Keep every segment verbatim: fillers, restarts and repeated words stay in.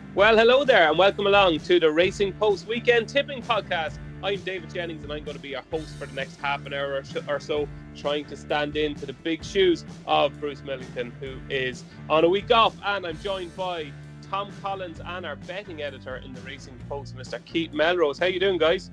Well, hello there and welcome along to the Racing Post Weekend Tipping Podcast. I'm David Jennings and I'm going to be your host for the next half an hour or so, trying to stand in to the big shoes of Bruce Millington, who is on a week off. And I'm joined by Tom Collins and our betting editor in the Racing Post, Mister Keith Melrose. How you doing, guys?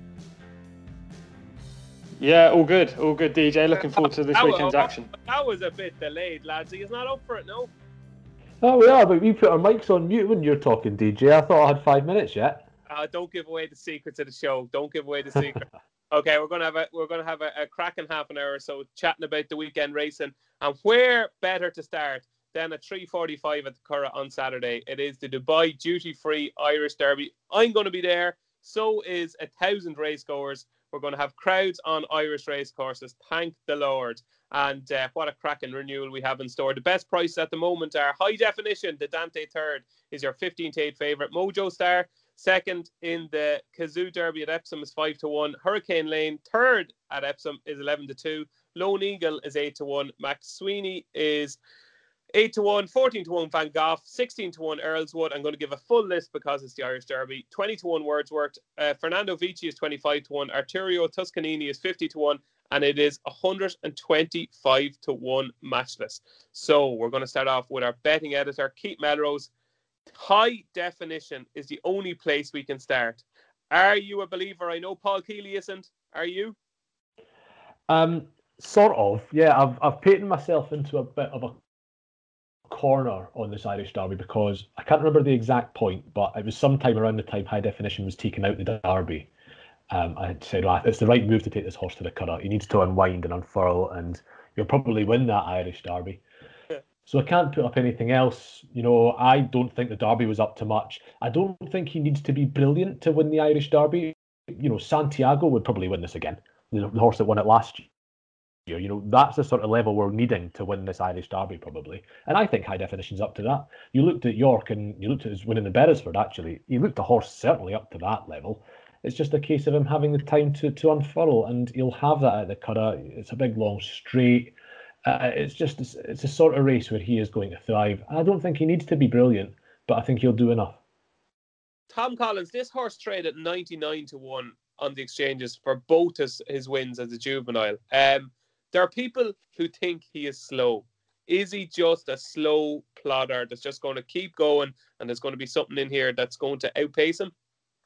Yeah, all good. All good, D J. Looking forward to this that weekend's was, action. That was a bit delayed, lads. He's not up for it, no? Oh, we are, but we put our mics on mute when you're talking, D J. I thought I had five minutes yet. Uh, don't give away the secrets of the show. Don't give away the secret. Okay, we're gonna have a we're gonna have a, a cracking half an hour or so chatting about the weekend racing, and where better to start than at three forty-five at the Curragh on Saturday. It is the Dubai Duty Free Irish Derby. I'm going to be there. So is a thousand racegoers. We're going to have crowds on Irish racecourses. Thank the Lord. And uh, what a cracking renewal we have in store. The best prices at the moment are High Definition. The Dante third is your fifteen to eight favourite. Mojo Star second in the Kazoo Derby at Epsom is five to one. Hurricane Lane third at Epsom is eleven to two. Lone Eagle is eight to one. Max Sweeney is eight to one, fourteen to one Van Gogh, sixteen to one Earlswood. I'm going to give a full list because it's the Irish Derby. twenty to one Wordsworth. Uh, Fernando Vici is twenty-five to one. Arturo Tuscanini is fifty to one. And it is one hundred twenty-five to one matchless. So we're going to start off with our betting editor, Keith Melrose. High Definition is the only place we can start. Are you a believer? I know Paul Keeley isn't. Are you? Um, sort of. Yeah, I've I've painted myself into a bit of a corner on this Irish Derby because I can't remember the exact point, but it was sometime around the time High Definition was taking out the Derby. Um, I said, well, it's the right move to take this horse to the Curragh. He needs to unwind and unfurl, and you'll probably win that Irish Derby. Yeah. So I can't put up anything else. You know, I don't think the Derby was up to much. I don't think he needs to be brilliant to win the Irish Derby. You know, Santiago would probably win this again. The, the horse that won it last year. You know, that's the sort of level we're needing to win this Irish Derby, probably. And I think High Definition's up to that. You looked at York and you looked at his winning the Beresford, actually. He looked the horse certainly up to that level. It's just a case of him having the time to, to unfurl, and he'll have that at the Curragh. It's a big, long straight. Uh, it's just it's, it's a sort of race where he is going to thrive. I don't think he needs to be brilliant, but I think he'll do enough. Tom Collins, this horse traded ninety-nine to one on the exchanges for both his, his wins as a juvenile. Um, there are people who think he is slow. Is he just a slow plodder that's just going to keep going, and there's going to be something in here that's going to outpace him?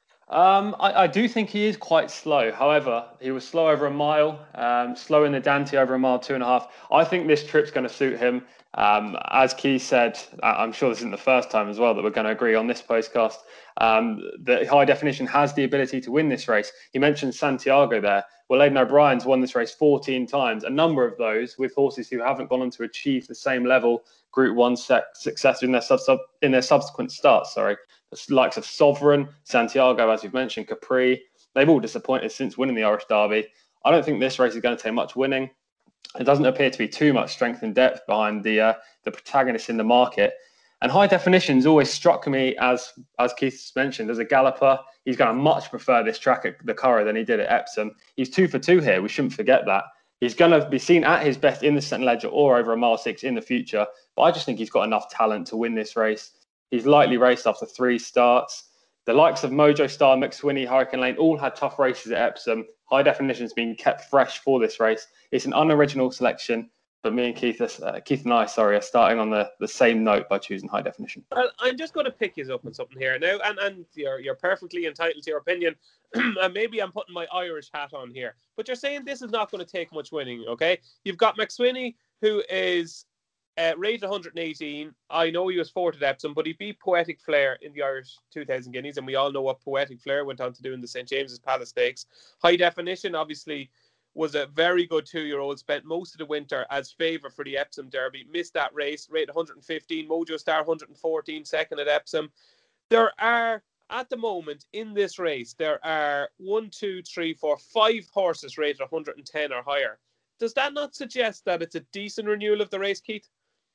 Um, I, I do think he is quite slow. However, he was slow over a mile, um, slow in the Dante over a mile, two and a half. I think this trip's going to suit him. Um, as Keith said, I'm sure this isn't the first time as well that we're going to agree on this postcast. Um, that High Definition has the ability to win this race. He mentioned Santiago there. Well, Aidan O'Brien's won this race fourteen times, a number of those with horses who haven't gone on to achieve the same level Group One success in their sub, sub in their subsequent starts. Sorry, the likes of Sovereign, Santiago, as we've mentioned, Capri. They've all disappointed since winning the Irish Derby. I don't think this race is going to take much winning. There doesn't appear to be too much strength and depth behind the uh, the protagonists in the market. And High Definition's always struck me as, as Keith mentioned, as a galloper. He's going to much prefer this track at the Curragh than he did at Epsom. He's two for two here. We shouldn't forget that. He's going to be seen at his best in the St Ledger or over a mile six in the future. But I just think he's got enough talent to win this race. He's lightly raced after three starts. The likes of Mojo Star, McSweeney, Hurricane Lane all had tough races at Epsom. High Definition's been kept fresh for this race. It's an unoriginal selection. But me and Keith, uh, Keith and I, sorry, are starting on the, the same note by choosing High Definition. Well, I'm just going to pick you up on something here now, and, and you're you're perfectly entitled to your opinion. And maybe I'm putting my Irish hat on here, but you're saying this is not going to take much winning, okay? You've got McSweeney, who is uh, rated one hundred eighteen. I know he was fourth at Epsom, but he beat Poetic Flare in the Irish two thousand Guineas, and we all know what Poetic Flare went on to do in the Saint James's Palace Stakes. High Definition, obviously, was a very good two-year-old, spent most of the winter as favourite for the Epsom Derby, missed that race, rated one hundred fifteen, Mojo Star one hundred fourteen, second at Epsom. There are, at the moment, in this race, there are one, two, three, four, five horses rated one hundred ten or higher. Does that not suggest that it's a decent renewal of the race, Keith?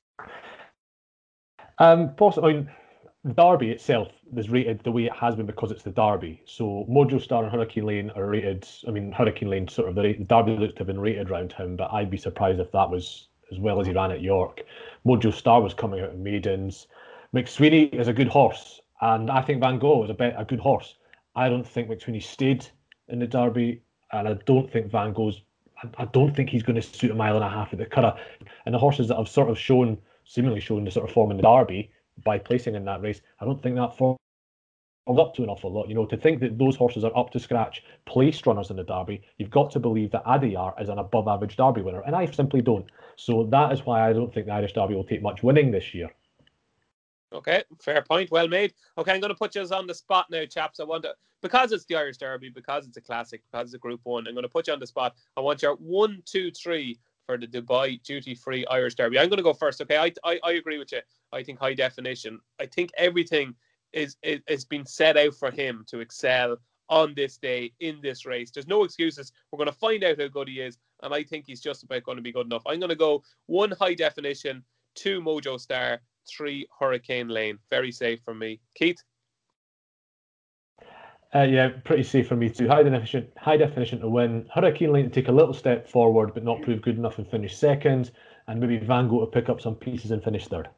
Um, possibly. I mean, the Derby itself is rated the way it has been because it's the Derby. So Mojo Star and Hurricane Lane are rated. I mean, Hurricane Lane sort of the, the Derby looks to have been rated around him, but I'd be surprised if that was as well as he ran at York. Mojo Star was coming out of maidens. McSweeney is a good horse, And I think Van Gogh is a, bit, a good horse. I don't think McSweeney stayed in the Derby, and I don't think Van Gogh's. I, I don't think he's going to suit a mile and a half at the Curragh. And the horses that have sort of shown, seemingly shown the sort of form in the Derby by placing in that race, I don't think that form up to an awful lot. You know, to think that those horses are up to scratch placed runners in the Derby, you've got to believe that Adiyar is an above average Derby winner, and I simply don't. So that is why I don't think the Irish Derby will take much winning this year. Okay, fair point, well made. Okay, I'm going to put you on the spot now, chaps. I want to, because it's the Irish Derby, because it's a classic, because it's a Group One, I'm going to put you on the spot. I want your one, two, three for the Dubai duty-free Irish Derby. I'm going to go first. Okay, I, I I agree with you. I think high definition. I think everything is is, is been set out for him to excel on this day in this race. There's no excuses. We're going to find out how good he is, and I think he's just about going to be good enough. I'm going to go one high definition, two Mojo Star, three Hurricane Lane. Very safe for me. Keith? Uh, yeah, pretty safe for me too. High definition, high definition to win. Hurricane Lane to take a little step forward, but not prove good enough and finish second. And maybe Van Gogh to pick up some pieces and finish third.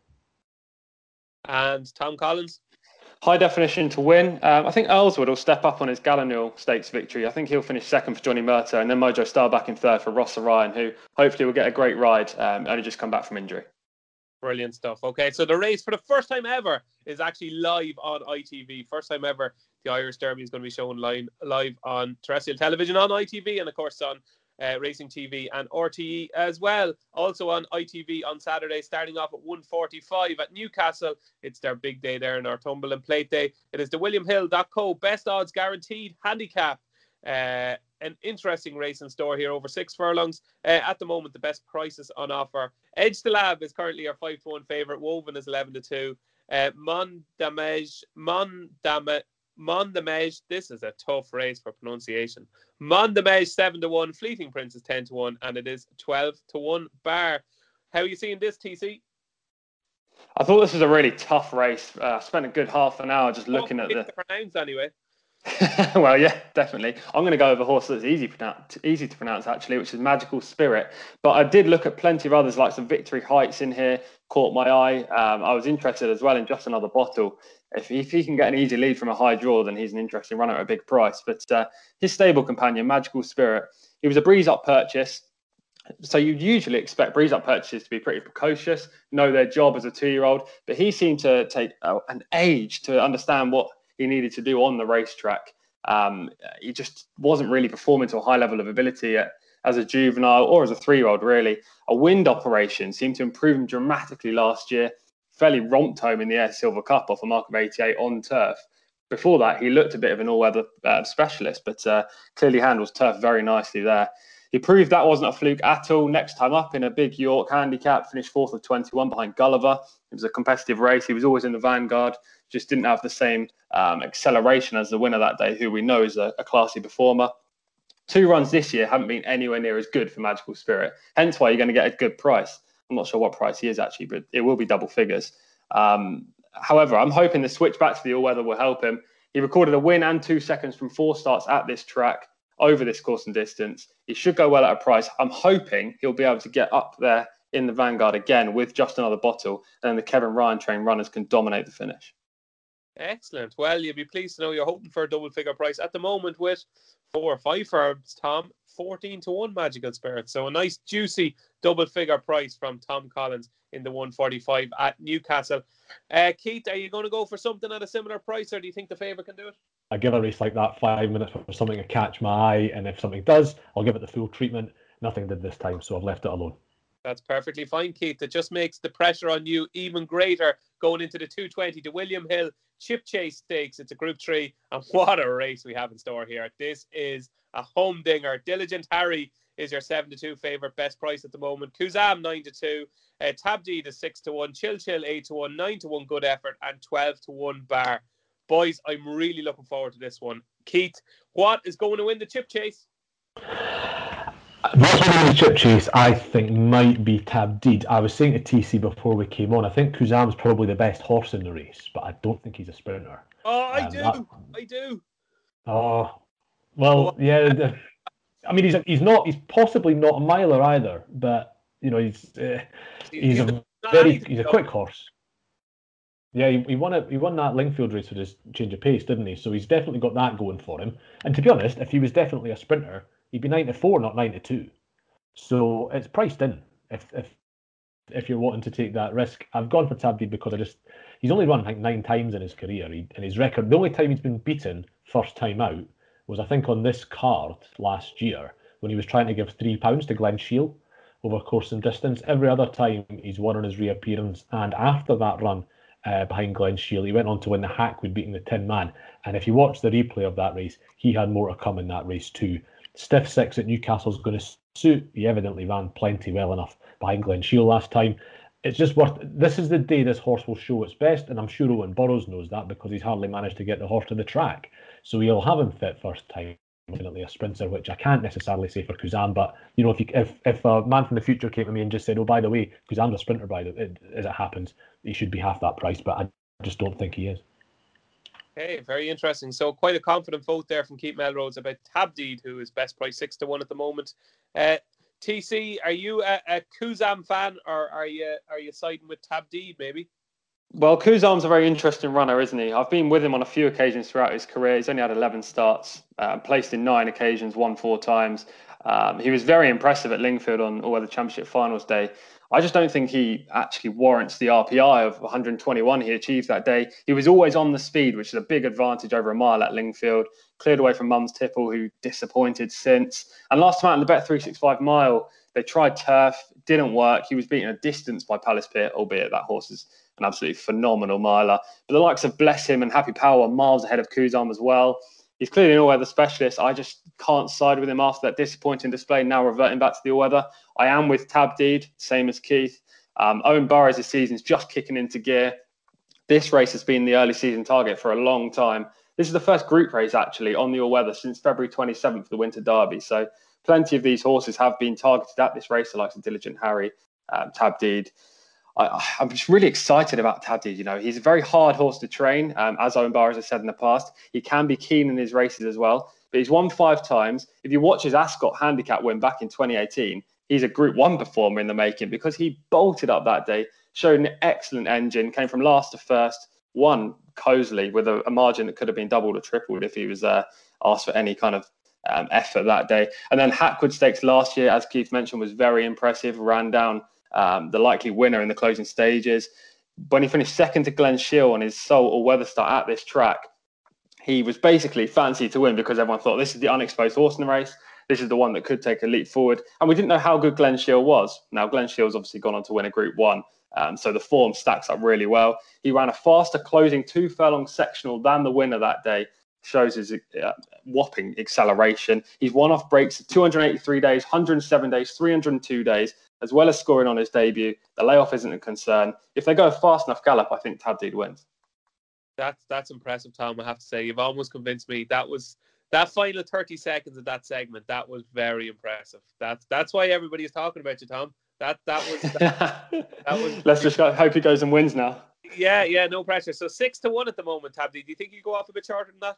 And Tom Collins? High definition to win. Um, I think Earlswood will step up on his Gallinule Stakes victory. I think he'll finish second for Johnny Murtagh, and then Mojo Star back in third for Ross Orion, who hopefully will get a great ride, um, only just come back from injury. Brilliant stuff. Okay, so the race for the first time ever is actually live on I T V. First time ever, the Irish Derby is going to be shown live, live on terrestrial television on I T V and, of course, on uh, Racing T V and R T E as well. Also on I T V on Saturday, starting off at one forty-five at Newcastle. It's their big day there in our Northumberland Plate Day. It is the william hill dot co best odds guaranteed handicap. Uh, an interesting race in store here over six furlongs. Uh, at the moment, the best prices on offer. Edge to Lab is currently our five to one favourite. Woven is eleven to two. Uh, Mondamej, Mondamej, Mondamej. This is a tough race for pronunciation. Mondamej seven to one. Fleeting Prince is ten to one, and it is twelve to one bar. How are you seeing this, T C? I thought this was a really tough race. I uh, spent a good half an hour just looking at the. To pronounce anyway. Well, yeah, definitely. I'm going to go with a horse that's easy, pronounce, easy to pronounce, actually, which is Magical Spirit. But I did look at plenty of others, like some Victory Heights in here, caught my eye. Um, I was interested as well in Just Another Bottle. If he, if he can get an easy lead from a high draw, then he's an interesting runner at a big price. But uh, his stable companion, Magical Spirit, he was a breeze up purchase. So you usually expect breeze up purchases to be pretty precocious, know their job as a two-year-old. But he seemed to take uh, an age to understand what he needed to do on the racetrack. Um, he just wasn't really performing to a high level of ability at, as a juvenile or as a three-year-old, really. A wind operation seemed to improve him dramatically last year. Fairly romped home in the Air Silver Cup off a mark of eighty-eight on turf. Before that, he looked a bit of an all-weather uh, specialist, but uh, clearly handles turf very nicely there. He proved that wasn't a fluke at all. Next time up in a big York handicap, finished fourth of twenty-one behind Gulliver. It was a competitive race. He was always in the vanguard, just didn't have the same um, acceleration as the winner that day, who we know is a, a classy performer. Two runs this year haven't been anywhere near as good for Magical Spirit, hence why you're going to get a good price. I'm not sure what price he is actually, but it will be double figures. Um, however, I'm hoping the switch back to the all-weather will help him. He recorded a win and two seconds from four starts at this track over this course and distance. He should go well at a price. I'm hoping he'll be able to get up there in the vanguard again with Just Another Bottle, and then the Kevin Ryan train runners can dominate the finish. Excellent. Well, you'll be pleased to know you're hoping for a double figure price at the moment with four or five firms, Tom, fourteen to one Magical Spirit. So a nice juicy double figure price from Tom Collins in the one forty-five at Newcastle. Uh, Keith, are you going to go for something at a similar price, or do you think the favourite can do it? I give a race like that five minutes for something to catch my eye, and if something does, I'll give it the full treatment. Nothing did this time, so I've left it alone. That's perfectly fine, Keith. It just makes the pressure on you even greater going into the two twenty to William Hill Chip Chase Stakes. It's a Group three, and what a race we have in store here. This is a humdinger. Diligent Harry is your seven to two favourite, best price at the moment. Kuzam nine to two, uh, Tabdi is six to one, Chill Chill eight to one, nine to one Good Effort, and twelve to one Bar. Boys, I'm really looking forward to this one. Keith, what is going to win the Chip Chase? What's going to win the Chip Chase, I think, might be Tabdeed. I was saying to T C before we came on, I think Kuzam's probably the best horse in the race, but I don't think he's a sprinter. Oh, I um, do. That... I do. Oh, well, yeah. The... I mean, he's he's not. He's possibly not a miler either, but you know, he's uh, he's, he's a very he's a quick horse. Yeah, he, he won it. He won that Lingfield race with his change of pace, didn't he? So he's definitely got that going for him. And to be honest, if he was definitely a sprinter, he'd be ninety-four, not ninety-two. So it's priced in. If if if you're wanting to take that risk, I've gone for Tabdeed because I just he's only run like nine times in his career. He, and his record, the only time he's been beaten first time out was I think on this card last year when he was trying to give three pounds to Glen Shiel over course and distance. Every other time he's won on his reappearance, and after that run uh, behind Glen Shiel, he went on to win the Hackwood, beating the Tin Man. And if you watch the replay of that race, he had more to come in that race too. Stiff six at Newcastle's going to suit. He evidently ran plenty well enough behind Glen Shiel last time. It's just worth. This is the day this horse will show its best, and I'm sure Owen Burrows knows that because he's hardly managed to get the horse to the track. So he'll have him fit first time. Definitely a sprinter, which I can't necessarily say for Kuzan, but you know, if you, if if a man from the future came to me and just said, "Oh, by the way, Kuzan's a sprinter," by the it, as it happens, he should be half that price, but I just don't think he is. Okay, very interesting. So quite a confident vote there from Keith Melrose about Tabdeed, who is best price six to one at the moment. Uh, T C, are you a, a Kuzan fan, or are you are you siding with Tabdeed maybe? Well, Kuzan's a very interesting runner, isn't he? I've been with him on a few occasions throughout his career. He's only had eleven starts, uh, placed in nine occasions, won four times. Um, he was very impressive at Lingfield on All Weather Championship Finals Day. I just don't think he actually warrants the R P I of one hundred twenty-one he achieved that day. He was always on the speed, which is a big advantage over a mile at Lingfield. Cleared away from Mums Tipple, who disappointed since. And last time out in the Bet three sixty-five mile, they tried turf, didn't work. He was beaten a distance by Palace Pitt, albeit that horse is an absolutely phenomenal miler. But the likes of Bless Him and Happy Power are miles ahead of Kuzan as well. He's clearly an all-weather specialist. I just can't side with him after that disappointing display, now reverting back to the all-weather. I am with Tabdeed, same as Keith. Um, Owen Burrows this season's just kicking into gear. This race has been the early season target for a long time. This is the first group race, actually, on the all-weather since February twenty-seventh for the Winter Derby. So plenty of these horses have been targeted at this race, the likes of Diligent Harry, um, Tabdeed. I, I'm just really excited about Tabdeed. You know, he's a very hard horse to train. Um, as Owen Burrows has said in the past, he can be keen in his races as well. But he's won five times. If you watch his Ascot handicap win back in twenty eighteen, he's a Group One performer in the making because he bolted up that day, showed an excellent engine, came from last to first, won cosily with a, a margin that could have been doubled or tripled if he was uh, asked for any kind of um, effort that day. And then Hackwood Stakes last year, as Keith mentioned, was very impressive. Ran down um, the likely winner in the closing stages. When he finished second to Glen Shiel on his sole all-weather start at this track, he was basically fancied to win because everyone thought this is the unexposed horse in the race. This is the one that could take a leap forward. And we didn't know how good Glen Shiel was. Now, Glen Shiel's obviously gone on to win a Group One. Um, so the form stacks up really well. He ran a faster closing two furlong sectional than the winner that day. Shows his uh, whopping acceleration. He's won off breaks two hundred eighty-three days, one hundred seven days, three hundred two days, as well as scoring on his debut. The layoff isn't a concern. If they go a fast enough gallop, I think Tabdeed wins. That's that's impressive, Tom. I have to say, you've almost convinced me. That was that final thirty seconds of that segment. That was very impressive. That's that's why everybody is talking about you, Tom. That that was. That, that was. Let's just go, hope he goes and wins now. Yeah, yeah, no pressure. So six to one at the moment, Tabdeed. Do you think you go off a bit shorter than that?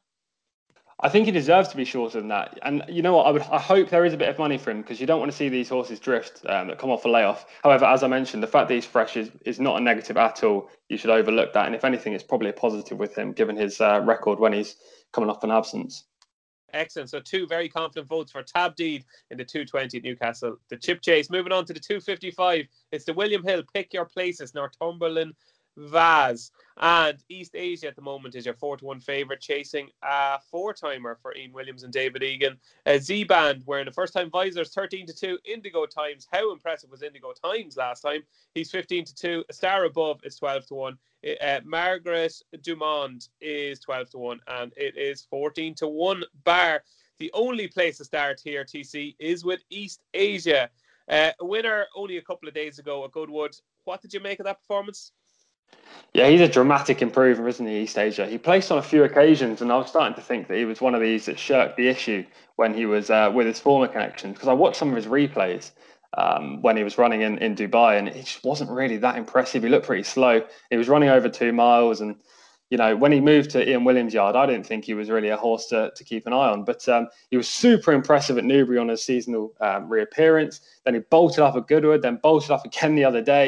I think he deserves to be shorter than that. And you know what? I would, I hope there is a bit of money for him because you don't want to see these horses drift um, that come off a layoff. However, as I mentioned, the fact that he's fresh is, is not a negative at all. You should overlook that. And if anything, it's probably a positive with him, given his uh, record when he's coming off an absence. Excellent. So two very confident votes for Tabdeed in the two twenty at Newcastle. The Chip Chase. Moving on to the two fifty-five. It's the William Hill Pick Your Places, Northumberland Vaz. And East Asia at the moment is your four to one favourite, chasing a four-timer for Ian Williams and David Egan. Uh, Z-Band wearing the first-time visors, thirteen to two. Indigo Times. How impressive was Indigo Times last time? He's fifteen to two. A Star Above is twelve to one. Uh, Margaret Dumont is twelve to one. And it is fourteen to one bar. The only place to start here, T C, is with East Asia. Uh, a winner only a couple of days ago at Goodwood. What did you make of that performance? Yeah, he's a dramatic improver, isn't he, East Asia? He placed on a few occasions, and I was starting to think that he was one of these that shirked the issue when he was uh, with his former connections, because I watched some of his replays um, when he was running in, in Dubai, and it just wasn't really that impressive. He looked pretty slow. He was running over two miles, and you know, when he moved to Ian Williams' yard, I didn't think he was really a horse to, to keep an eye on. But um, he was super impressive at Newbury on his seasonal um, reappearance. Then he bolted up at Goodwood, then bolted up again the other day.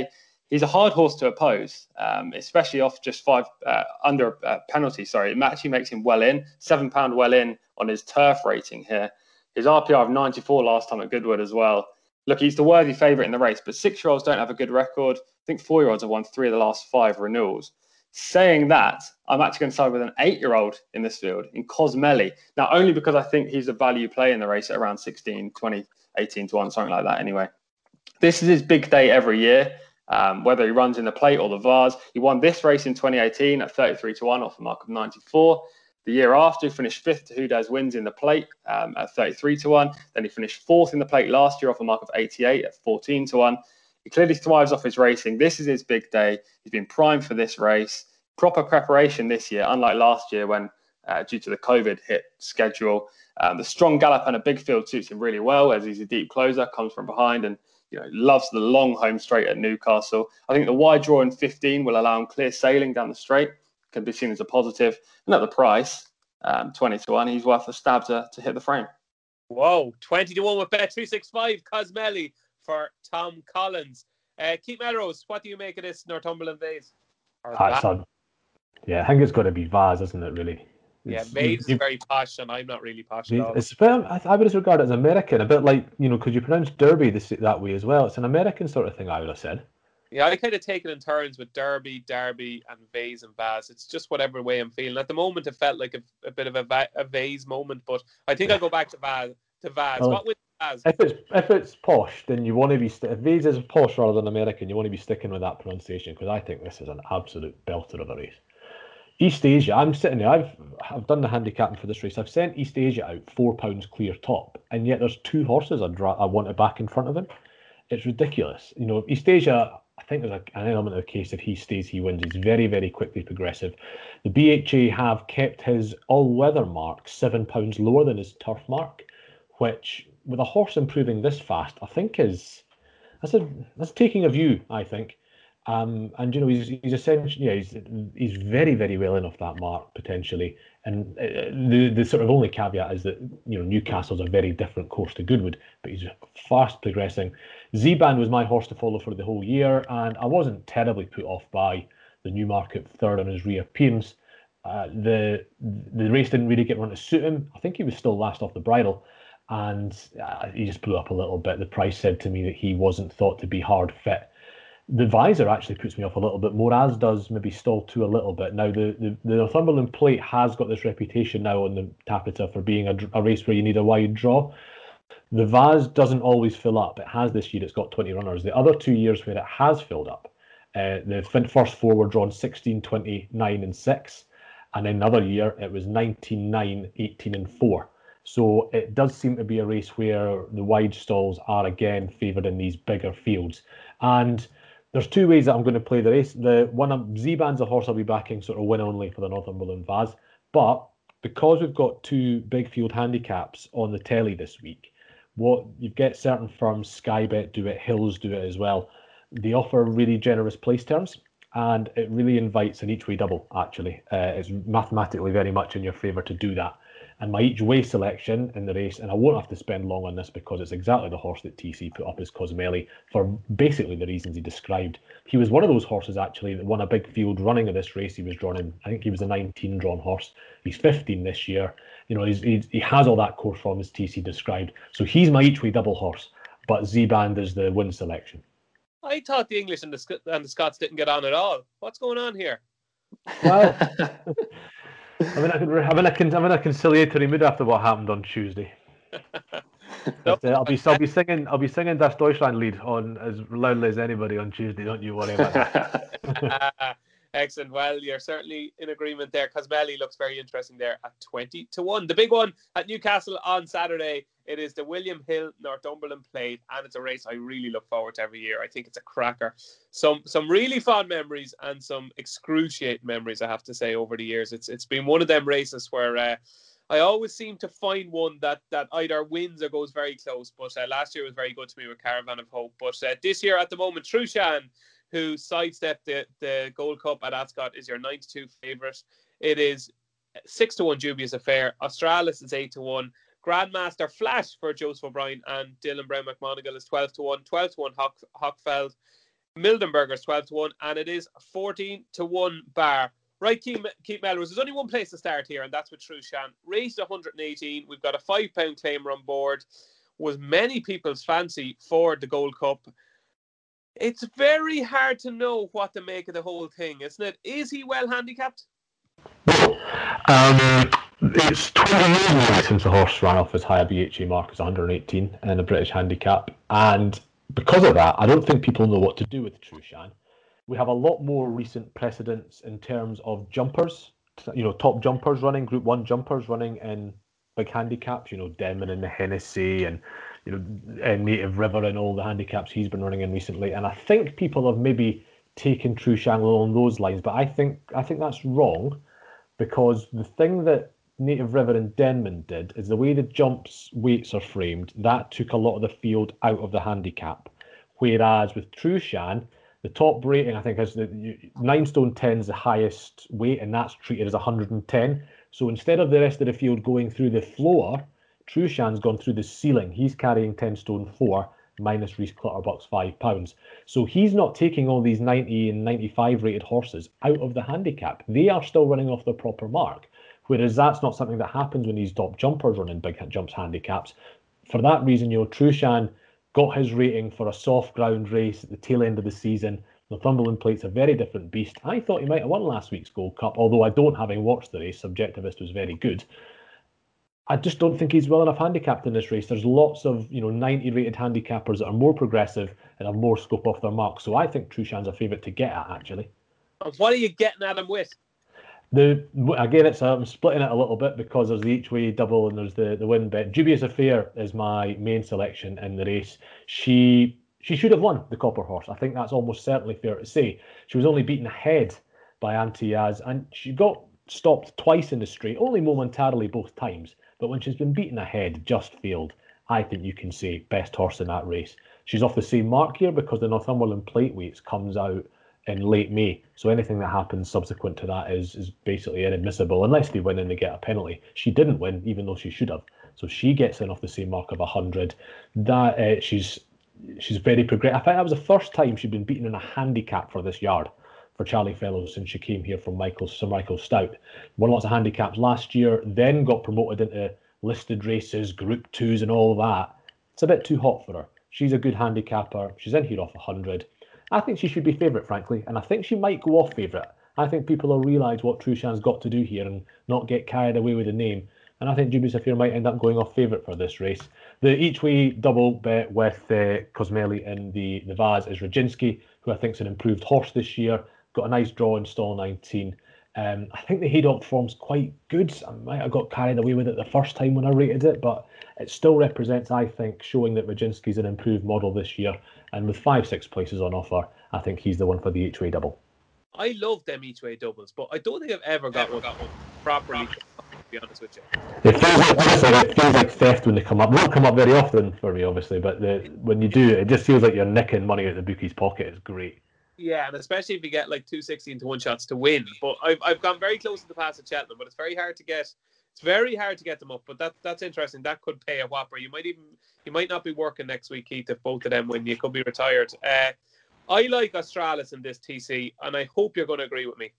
He's a hard horse to oppose, um, especially off just five uh, under uh, penalty. Sorry, it actually makes him well in, seven pound well in on his turf rating here. His R P R of ninety-four last time at Goodwood as well. Look, he's the worthy favourite in the race, but six-year-olds don't have a good record. I think four-year-olds have won three of the last five renewals. Saying that, I'm actually going to side with an eight-year-old in this field, in Cosmelli. Now, only because I think he's a value play in the race at around sixteen, twenty, eighteen to one, something like that anyway. This is his big day every year. Um, whether he runs in the plate or the Vase. He won this race in twenty eighteen at thirty-three to one off a mark of ninety-four. The year after, he finished fifth to Who Dares Wins in the plate um, at thirty-three to one. Then he finished fourth in the plate last year off a mark of eighty-eight at fourteen to one. He clearly thrives off his racing. This is his big day. He's been primed for this race. Proper preparation this year, unlike last year when, uh, due to the COVID hit schedule, um, the strong gallop and a big field suits him really well as he's a deep closer, comes from behind and you know, loves the long home straight at Newcastle. I think the wide draw in fifteen will allow him clear sailing down the straight. Can be seen as a positive. And at the price, um, twenty to one, he's worth a stab to, to hit the frame. Whoa, twenty to one with Bet three sixty-five, Cosmelli for Tom Collins. Uh, Keith Melrose, what do you make of this Northumberland Vase? That's a, yeah, I think it's got to be Vase, isn't it, really? Yeah, Vase is very posh, and I'm not really posh at all. It's, well, I, I would regard it as American, a bit like, you know, because you pronounce Derby this, that way as well. It's an American sort of thing, I would have said. Yeah, I kind of take it in turns with Derby, Derby, and Vase and Vase. It's just whatever way I'm feeling. At the moment, it felt like a, a bit of a, va- a Vase moment, but I think I'll go back to Vase. To Vase. Well, what with Vase? If it's if it's posh, then you want to be st- if Vase is posh rather than American, you want to be sticking with that pronunciation because I think this is an absolute belter of a race. East Asia, I'm sitting there. I've I've done the handicapping for this race. I've sent East Asia out four pounds clear top, and yet there's two horses I'd dra- I want it back in front of him. It's ridiculous. You know, East Asia. I think there's a, an element of the case if he stays, he wins. He's very, very quickly progressive. The B H A have kept his all-weather mark seven pounds lower than his turf mark, which, with a horse improving this fast, I think is that's a that's taking a view. I think, um, and you know he's he's essentially yeah he's he's very, very well in off that mark potentially. And uh, the the sort of only caveat is that you know Newcastle's a very different course to Goodwood, but he's fast progressing. Z-Band was my horse to follow for the whole year, and I wasn't terribly put off by the Newmarket third on his reappearance. Uh, the the race didn't really get run to suit him. I think he was still last off the bridle, and uh, he just blew up a little bit. The price said to me that he wasn't thought to be hard fit. The visor actually puts me off a little bit more, as does maybe Stall two a little bit. Now, the, the, the Northumberland Plate has got this reputation now on the Tapita for being a, a race where you need a wide draw. The Vase doesn't always fill up. It has this year, it's got twenty runners. The other two years where it has filled up, uh, the first four were drawn sixteen, twenty, nine and six. And then another year, it was nineteen, nine, eighteen and four. So it does seem to be a race where the wide stalls are again favoured in these bigger fields. And there's two ways that I'm going to play the race. The one, Z-Band's a horse I'll be backing sort of win only for the Northumberland Vase. But because we've got two big field handicaps on the telly this week, what you get certain firms, Sky Bet do it, Hills do it as well. They offer really generous place terms, and it really invites an each way double. Actually, uh, it's mathematically very much in your favour to do that. And my each way selection in the race, and I won't have to spend long on this because it's exactly the horse that T C put up as Cosmelli for basically the reasons he described. He was one of those horses actually that won a big field running of this race. He was drawn in, I think he was a nineteen drawn horse. He's fifteen this year. You know, he's, he's, he has all that course form as T C described. So he's my each way double horse, but Z-Band is the win selection. I thought the English and the, and the Scots didn't get on at all. What's going on here? Well, I'm in, a, I'm, in a, I'm in a conciliatory mood after what happened on Tuesday. But, uh, I'll be I'll be singing I'll be singing Das Deutschland Lied on as loudly as anybody on Tuesday. Don't you worry about that. Excellent. Well, you're certainly in agreement there. Cosmelli looks very interesting there at twenty to one. The big one at Newcastle on Saturday. It is the William Hill Northumberland Plate, and it's a race I really look forward to every year. I think it's a cracker. Some some really fond memories and some excruciating memories, I have to say, over the years. It's it's been one of them races where uh, I always seem to find one that that either wins or goes very close. But uh, last year was very good to me with Caravan of Hope. But uh, this year, at the moment, Trushan, who sidestepped the, the Gold Cup at Ascot, is your nine to two favourite. It is six to one Dubious Affair. Australis is eight to one. Grandmaster Flash for Joseph O'Brien and Dylan Brown McMonigal is twelve to one. twelve to one Hock, Hockfeld. Mildenberger's twelve to one, and it is fourteen to one bar. Right, Keith, Keith Melrose, there's only one place to start here, and that's with Trushan. Raised one hundred eighteen. We've got a five pound claimer on board. Was many people's fancy for the Gold Cup. It's very hard to know what to make of the whole thing, isn't it? Is he well handicapped? Um, it's twenty years since the horse ran off as high a B H A mark as one hundred eighteen in a British handicap, and because of that, I don't think people know what to do with Trushan. We have a lot more recent precedents in terms of jumpers, you know, top jumpers running, Group One jumpers running in big handicaps. You know, Denman and the Hennessy, and you know, and Native River and all the handicaps he's been running in recently. And I think people have maybe taken Trushan along those lines, but I think I think that's wrong, because the thing that Native River and Denman did is the way the jumps weights are framed, that took a lot of the field out of the handicap. Whereas with Trushan, the top rating, I think, is the nine stone ten is the highest weight, and that's treated as one hundred ten. So instead of the rest of the field going through the floor, Trushan's gone through the ceiling. He's carrying ten stone four minus Reese Clutterbuck's five pounds. So he's not taking all these ninety and ninety-five rated horses out of the handicap. They are still running off the proper mark. Whereas that's not something that happens when these top jumpers run in big jumps handicaps. For that reason, you know, Trushan got his rating for a soft ground race at the tail end of the season. Northumberland Plate's a very different beast. I thought he might have won last week's Gold Cup, although I don't, having watched the race. Subjectivist was very good. I just don't think he's well enough handicapped in this race. There's lots of, you know, ninety rated handicappers that are more progressive and have more scope off their mark. So I think Trushan's a favourite to get at, actually. And what are you getting at him with? The again, it's I'm splitting it a little bit because there's the each way double and there's the the win bet. Dubious Affair is my main selection in the race. She she should have won the Copper Horse. I think that's almost certainly fair to say. She was only beaten ahead by Antiyaz, and she got stopped twice in the straight, only momentarily both times. But when she's been beaten ahead, just failed. I think you can say best horse in that race. She's off the same mark here because the Northumberland Plate weights comes out in late May. So anything that happens subsequent to that is is basically inadmissible unless they win and they get a penalty. She didn't win, even though she should have. So she gets in off the same mark of one hundred. That uh, she's she's very progressive. I think that was the first time she'd been beaten in a handicap for this yard for Charlie Fellows since she came here from Michael Sir Michael Stout. Won lots of handicaps last year, then got promoted into listed races, Group Twos, and all that. It's a bit too hot for her. She's a good handicapper. She's in here off one hundred. I think she should be favourite, frankly, and I think she might go off favourite. I think people will realise what Trushan's got to do here and not get carried away with the name. And I think Dubious Affair might end up going off favourite for this race. The each-way double bet with uh, Cosmelli in the, the Vase is Radzinski, who I think is an improved horse this year. Got a nice draw in stall nineteen. Um, I think the Haydock form's quite good. I might have got carried away with it the first time when I rated it, but it still represents, I think, showing that Radzinski's an improved model this year. And with five, six places on offer, I think he's the one for the each-way double. I love them each-way doubles, but I don't think I've ever got one, got one properly, to be honest with you. It feels like, honestly, it feels like theft when they come up. They don't come up very often for me, obviously, but the, when you do, it just feels like you're nicking money out of the bookie's pocket. It's great. Yeah, and especially if you get like two sixteen to one shots to win. But I've I've gone very close to the pass at Cheltenham, but it's very hard to get. It's very hard to get them up. But that that's interesting. That could pay a whopper. You might even you might not be working next week, Keith, if both of them win. You could be retired. Uh, I like Australis in this T C, and I hope you're going to agree with me.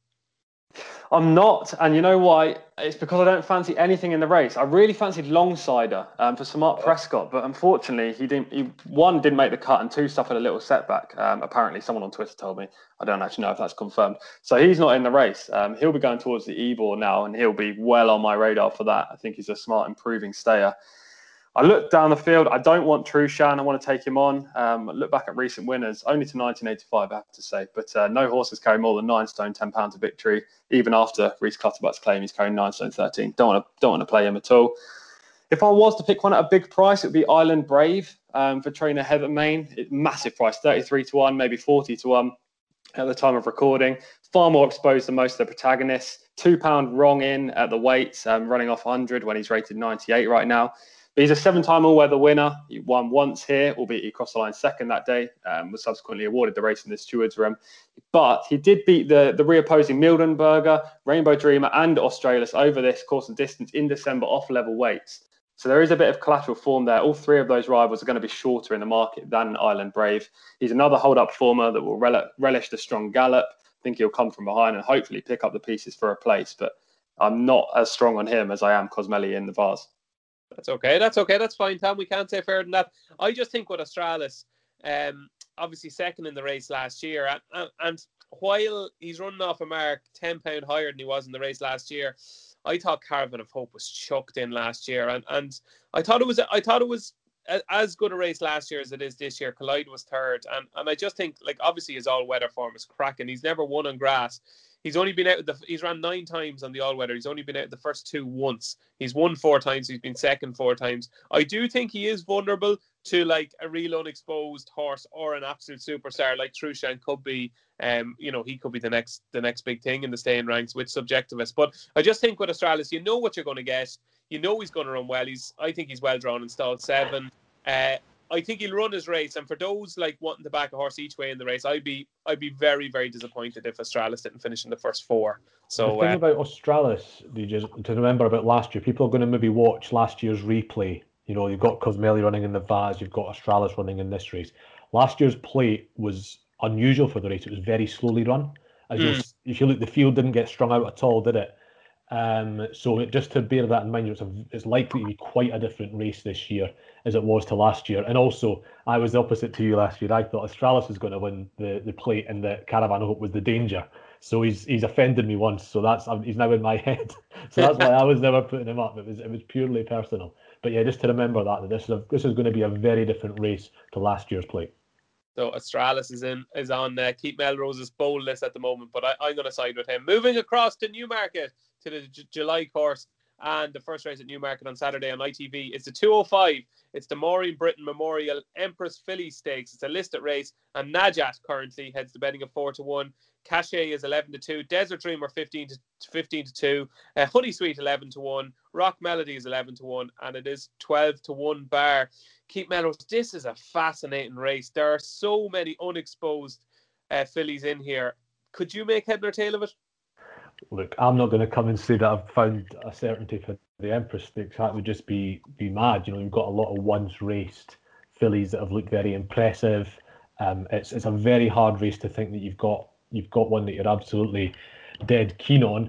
I'm not, and you know why? It's because I don't fancy anything in the race. I really fancied Longsider um, for Sir Mark Prescott, but unfortunately, he didn't. He, one didn't make the cut, and two suffered a little setback. Um, apparently, someone on Twitter told me. I don't actually know if that's confirmed. So he's not in the race. Um, he'll be going towards the Ebor now, and he'll be well on my radar for that. I think he's a smart, improving stayer. I look down the field. I don't want Trushan. I want to take him on. Um, look back at recent winners, only to nineteen eighty-five, I have to say. But uh, no horses carry more than nine stone, ten pounds of victory. Even after Reese Clutterbuck's claim, he's carrying nine stone, thirteen. Don't want to, don't want to play him at all. If I was to pick one at a big price, it would be Island Brave um, for trainer Heather Main. It's massive price, thirty-three to one, maybe forty to one at the time of recording. Far more exposed than most of the protagonists. Two pound wrong in at the weights, um, running off one hundred when he's rated ninety-eight right now. But he's a seven-time all-weather winner. He won once here, albeit he crossed the line second that day, um, was subsequently awarded the race in the Stewards Room. But he did beat the, the reopposing Mildenberger, Rainbow Dreamer and Australis over this course of distance in December off level weights. So there is a bit of collateral form there. All three of those rivals are going to be shorter in the market than Island Brave. He's another hold-up former that will rel- relish the strong gallop. I think he'll come from behind and hopefully pick up the pieces for a place. But I'm not as strong on him as I am Cosmelli in the Vase. That's okay. That's okay. That's fine, Tom. We can't say fairer than that. I just think with Australis, um, obviously second in the race last year, and, and, and while he's running off a mark ten pound higher than he was in the race last year, I thought Caravan of Hope was chucked in last year, and, and I thought it was I thought it was a, as good a race last year as it is this year. Collide was third, and and I just think, like, obviously his all weather form is cracking. He's never won on grass. He's only been out of the. He's ran nine times on the all weather. He's only been out of the first two once. He's won four times. He's been second four times. I do think he is vulnerable to like a real unexposed horse or an absolute superstar like Trushan could be. Um, you know, he could be the next the next big thing in the staying ranks with Subjectivist. But I just think with Australis, you know what you're going to get. You know he's going to run well. He's. I think he's well drawn in stall seven. Uh, I think he'll run his race, and for those like wanting to back a horse each way in the race, I'd be I'd be very very disappointed if Australis didn't finish in the first four. So the thing uh, about Australis, you just to remember about last year, people are going to maybe watch last year's replay. You know, you've got Cosmelli running in the Vase, you've got Australis running in this race. Last year's plate was unusual for the race. It was very slowly run. As mm. you, if you look, the field didn't get strung out at all, did it? Um, so it, just to bear that in mind, it's, a, it's likely to be quite a different race this year as it was to last year. And also, I was the opposite to you last year. I thought Australis was going to win the, the plate and the Caravan of Hope was the danger. So he's he's offended me once. So that's he's now in my head. So that's why I was never putting him up. It was it was purely personal. But yeah, just to remember that, that this is a, this is going to be a very different race to last year's plate. So Australis is in is on uh, Keith Melrose's bowl list at the moment, but I, I'm going to side with him. Moving across to Newmarket to the J- July course and the first race at Newmarket on Saturday on I T V. It's the two oh five. It's the Maureen Britain Memorial Empress Filly Stakes. It's a listed race, and Najat currently heads the betting of four to one. Cachet is eleven to two. Desert Dreamer fifteen to two. Uh, Honey Sweet eleven to one. Rock Melody is eleven to one, and it is twelve to one bar. Keith Melrose, this is a fascinating race. There are so many unexposed uh, fillies in here. Could you make head or tail of it? Look, I'm not going to come and say that I've found a certainty for the Empress Stakes. That would just be be mad. You know, you've got a lot of once raced fillies that have looked very impressive. Um, it's it's a very hard race to think that you've got you've got one that you're absolutely dead keen on.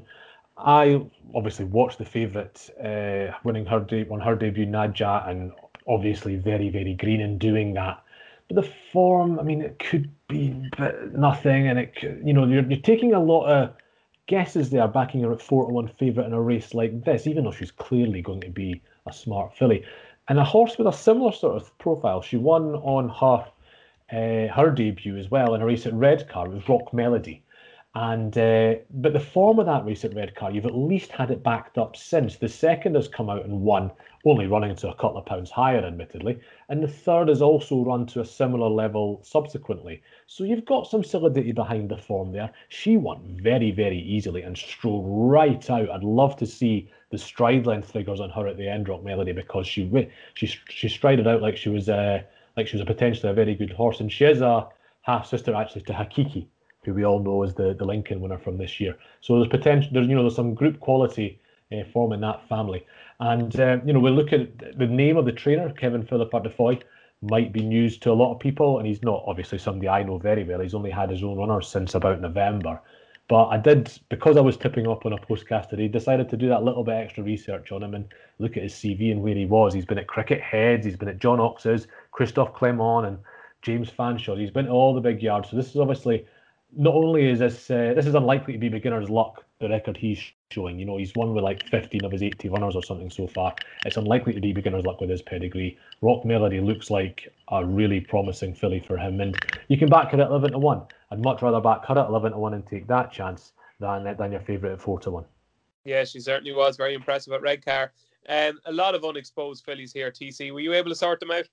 I obviously watched the favourite uh, winning her de- on her debut, Najat, and obviously very, very green in doing that. But the form, I mean, it could be nothing, and it could, you know, you're you're taking a lot of guesses there, backing her at four to one favourite in a race like this, even though she's clearly going to be a smart filly. And a horse with a similar sort of profile. She won on her uh, her debut as well in a race at Redcar. It was Rock Melody. And uh, but the form of that race at Redcar, you've at least had it backed up since. The second has come out and won, only running to a couple of pounds higher, admittedly. And the third has also run to a similar level subsequently. So you've got some solidity behind the form there. She won very, very easily and strode right out. I'd love to see the stride length figures on her at the end, Rock Melody, because she she she strided out like she was uh, like she was a potentially a very good horse. And she is a half sister actually to Hakiki, who we all know is the, the Lincoln winner from this year. So there's potential, there's, you know, there's some group quality uh, form in that family. And, uh, you know, we look at the name of the trainer, Kevin Philip Ardefoy, might be news to a lot of people, and he's not obviously somebody I know very well. He's only had his own runners since about November. But I did, because I was tipping up on a postcaster, he decided to do that little bit extra research on him and look at his C V and where he was. He's been at Cricket Heads, he's been at John Ox's, Christophe Clement and James Fanshawe. He's been to all the big yards. So this is obviously, not only is this, uh, this is unlikely to be beginner's luck, the record he's showing. You know, he's won with like fifteen of his eighty runners or something so far. It's unlikely to be beginner's luck with his pedigree. Rock Melody looks like a really promising filly for him, and you can back her at eleven to one. I'd much rather back her at eleven to one and take that chance than than your favourite at four to one. Yeah, she certainly was very impressive at Redcar. Um, a lot of unexposed fillies here, T C. Were you able to sort them out?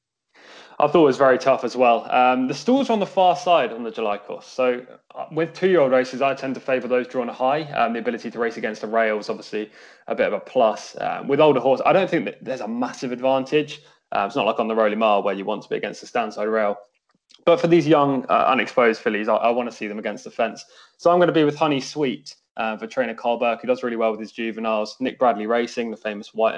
I thought it was very tough as well. Um, the stalls are on the far side on the July course. So uh, with two-year-old races, I tend to favour those drawn high. Um, the ability to race against the rails, obviously, a bit of a plus. Um, with older horse, I don't think that there's a massive advantage. Uh, it's not like on the Rolling Mile where you want to be against the standside rail. But for these young, uh, unexposed fillies, I, I want to see them against the fence. So I'm going to be with Honey Sweet uh, for trainer Carl Burke, who does really well with his juveniles. Nick Bradley Racing, the famous White and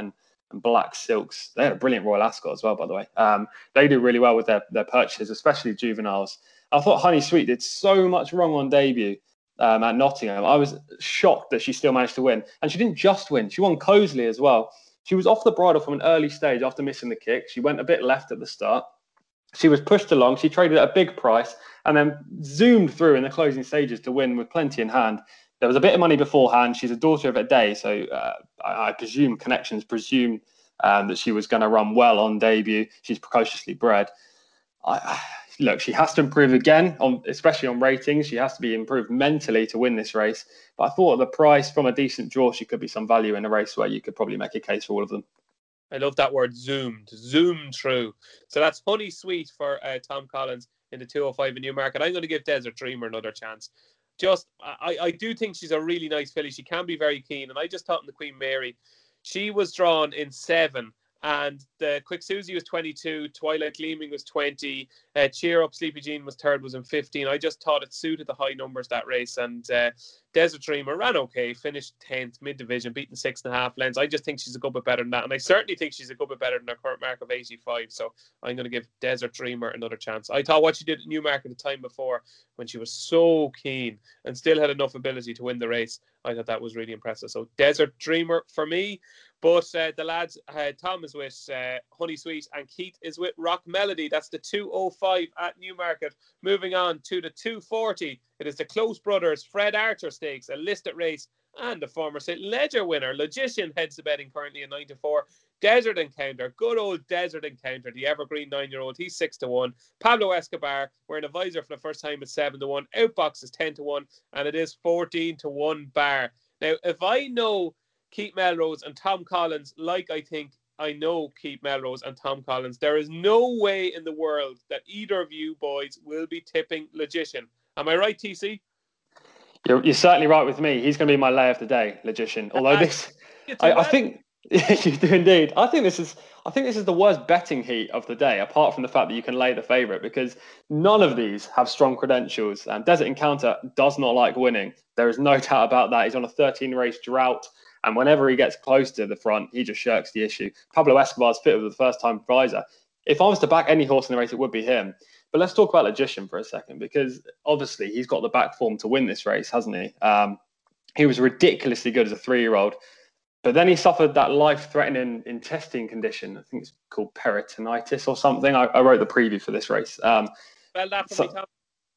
and Black Silks. They had a brilliant Royal Ascot as well, by the way. Um, they do really well with their, their purchases, especially juveniles. I thought Honey Sweet did so much wrong on debut um, at Nottingham. I was shocked that she still managed to win. And she didn't just win. She won cosily as well. She was off the bridle from an early stage after missing the kick. She went a bit left at the start. She was pushed along. She traded at a big price and then zoomed through in the closing stages to win with plenty in hand. There was a bit of money beforehand. She's a daughter of a day, so uh, I, I presume connections presume um, that she was going to run well on debut. She's precociously bred. I, I, look, she has to improve again, on, especially on ratings. She has to be improved mentally to win this race. But I thought at the price, from a decent draw, she could be some value in a race where you could probably make a case for all of them. I love that word, zoomed, zoomed through. So that's Honey Sweet for uh, Tom Collins in the two oh five in Newmarket. I'm going to give Desert Dreamer another chance. Just, I, I do think she's a really nice filly. She can be very keen. And I just thought in the Queen Mary, she was drawn in seven. And the Quick Susie was twenty-two, Twilight Gleaming was twenty, uh, Cheer Up Sleepy Jean was third, was in fifteen. I just thought it suited the high numbers, that race. And uh, Desert Dreamer ran okay, finished tenth, mid-division, beaten six and a half lengths. I just think she's a good bit better than that. And I certainly think she's a good bit better than her current mark of eighty-five. So I'm going to give Desert Dreamer another chance. I thought what she did at Newmarket the time before, when she was so keen and still had enough ability to win the race, I thought that was really impressive. So Desert Dreamer for me. But uh, the lads, uh, Tom is with uh, Honey Sweet and Keith is with Rock Melody. That's the two oh five at Newmarket. Moving on to the two forty. It is the Close Brothers Fred Archer Stakes, a listed race, and the former St Ledger winner. Logician heads the betting currently in nine to four. Desert Encounter, good old Desert Encounter, the evergreen nine-year-old. He's six to one. Pablo Escobar, wearing a visor for the first time, is seven to one. Outbox is ten to one, and it is fourteen to one bar. Now, if I know Keith Melrose and Tom Collins, like I think I know Keith Melrose and Tom Collins, there is no way in the world that either of you boys will be tipping Logician. Am I right, T C? You're, you're certainly right with me. He's going to be my lay of the day, Logician. Although this, I, I think you do indeed. I think this is, I think this is the worst betting heat of the day, apart from the fact that you can lay the favourite, because none of these have strong credentials. And Desert Encounter does not like winning. There is no doubt about that. He's on a thirteen race drought. And whenever he gets close to the front, he just shirks the issue. Pablo Escobar's fit with the first-time riser. If I was to back any horse in the race, it would be him. But let's talk about Logician for a second, because obviously he's got the back form to win this race, hasn't he? Um, he was ridiculously good as a three-year-old. But then he suffered that life-threatening intestine condition. I think it's called peritonitis or something. I, I wrote the preview for this race. Um, well, that for so, me, Tom.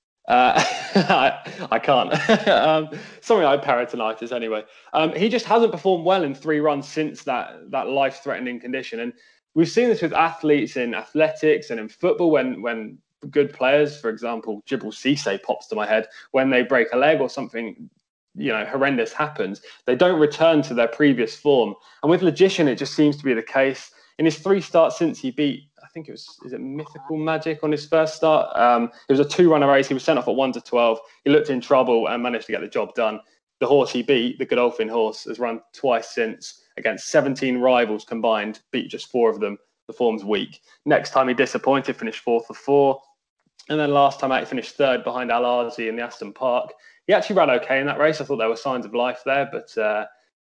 Uh, I, I can't. um, something like peritonitis anyway. Um, he just hasn't performed well in three runs since that that life-threatening condition. And we've seen this with athletes in athletics and in football when when good players, for example, Djibril Cissé pops to my head, when they break a leg or something, you know, horrendous happens, they don't return to their previous form. And with Logician, it just seems to be the case. In his three starts since he beat, I think it was, is it Mythical Magic on his first start? Um, it was a two-runner race. He was sent off at one to twelve. He looked in trouble and managed to get the job done. The horse he beat, the Godolphin horse, has run twice since against seventeen rivals combined, beat just four of them. The form's weak. Next time he disappointed, finished fourth of four. And then last time out, he finished third behind Al Arzi in the Aston Park. He actually ran okay in that race. I thought there were signs of life there, but uh,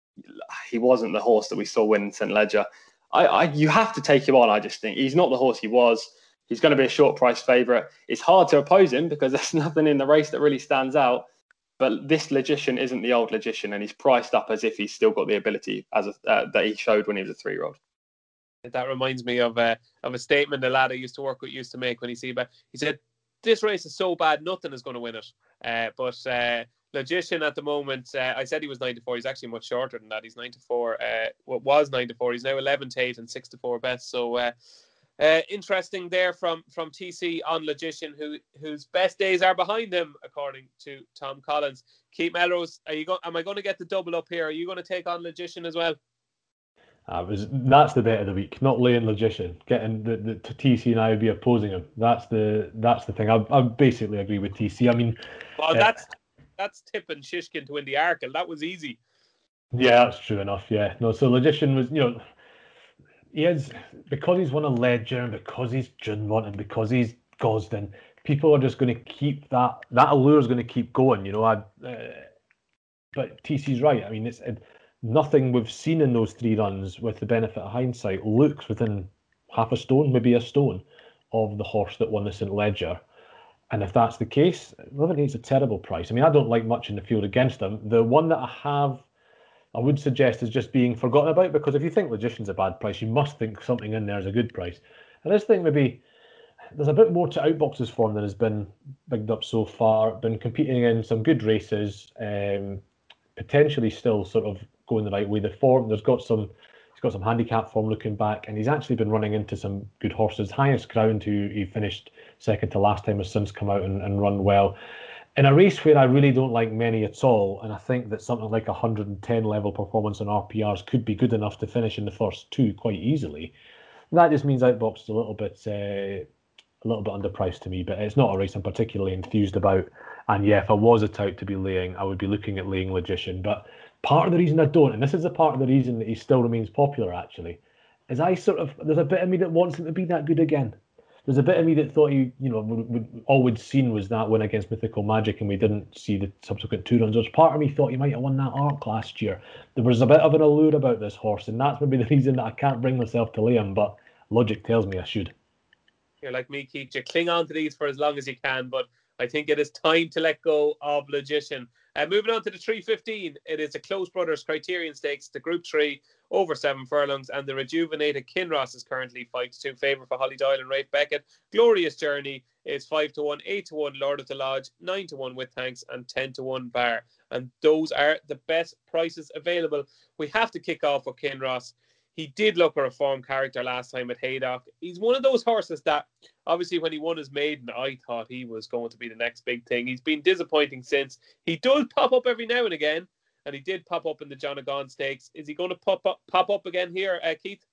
he wasn't the horse that we saw win St Ledger. I, I, you have to take him on, I just think. He's not the horse he was. He's going to be a short price favourite. It's hard to oppose him because there's nothing in the race that really stands out. But this Logician isn't the old Logician, and he's priced up as if he's still got the ability as a, uh, that he showed when he was a three-year-old. That reminds me of a, of a statement a lad I used to work with used to make when he see back. He said, this race is so bad, nothing is going to win it. Uh, but uh, Logician at the moment, uh, I said he was nine to four. He's actually much shorter than that. He's nine to four. Uh, what was nine to four? He's now eleven to eight and six to four best. So uh, uh, interesting there from from T C on Logician, who whose best days are behind him, according to Tom Collins. Keith Melrose, are you go? Am I going to get the double up here? Are you going to take on Logician as well? Uh, was, that's the bet of the week, not laying Logician. Getting the, the T C and I would be opposing him. That's the that's the thing. I, I basically agree with T C. I mean, well, uh, that's that's tipping Shishkin to win the Arkle. That was easy. Yeah, that's true enough. Yeah, no. So Logician was, you know, he is, because he's won a Ledger and because he's Junmont and because he's Gosden. People are just going to keep that that allure is going to keep going. You know, I. Uh, but T C's right. I mean, it's. It, nothing we've seen in those three runs, with the benefit of hindsight, looks within half a stone, maybe a stone, of the horse that won the St Leger. And if that's the case, eleven eight's a terrible price. I mean, I don't like much in the field against them. The one that I have, I would suggest, is just being forgotten about, because if you think Logician's a bad price, you must think something in there is a good price. And I just think maybe there's a bit more to Outbox's form than has been bigged up so far. Been competing in some good races, um, potentially still sort of going the right way. The form, there's got some, he's got some handicap form looking back, and he's actually been running into some good horses. Highest Ground, who he finished second to last time, has since come out and, and run well. In a race where I really don't like many at all, and I think that something like a one hundred ten level performance on R P Rs could be good enough to finish in the first two quite easily. That just means Outbox is a little bit uh, a little bit underpriced to me, but it's not a race I'm particularly enthused about. And yeah, if I was a tout to be laying, I would be looking at laying Logician. But part of the reason I don't, and this is a part of the reason that he still remains popular actually, is I sort of, there's a bit of me that wants him to be that good again. There's a bit of me that thought he, you know, would, would, all we'd seen was that win against Mythical Magic, and we didn't see the subsequent two runs. There's part of me thought he might have won that arc last year. There was a bit of an allure about this horse, and that's maybe the reason that I can't bring myself to lay him, but logic tells me I should. You're like me, Keith. You cling on to these for as long as you can, but I think it is time to let go of Logician. Uh, moving on to the three fifteen, it is the Close Brothers Criterion Stakes, the Group three, over seven furlongs, and the rejuvenated Kinross is currently five to two favourite for Holly Doyle and Rafe Beckett. Glorious Journey is five to one, eight to one Lord of the Lodge, nine to one With Thanks, and ten to one Bar. And those are the best prices available. We have to kick off with Kinross. He did look a reformed character last time at Haydock. He's one of those horses that, obviously, when he won his maiden, I thought he was going to be the next big thing. He's been disappointing since. He does pop up every now and again, and he did pop up in the John O'Gone Stakes. Is he going to pop up, pop up again here, uh, Keith?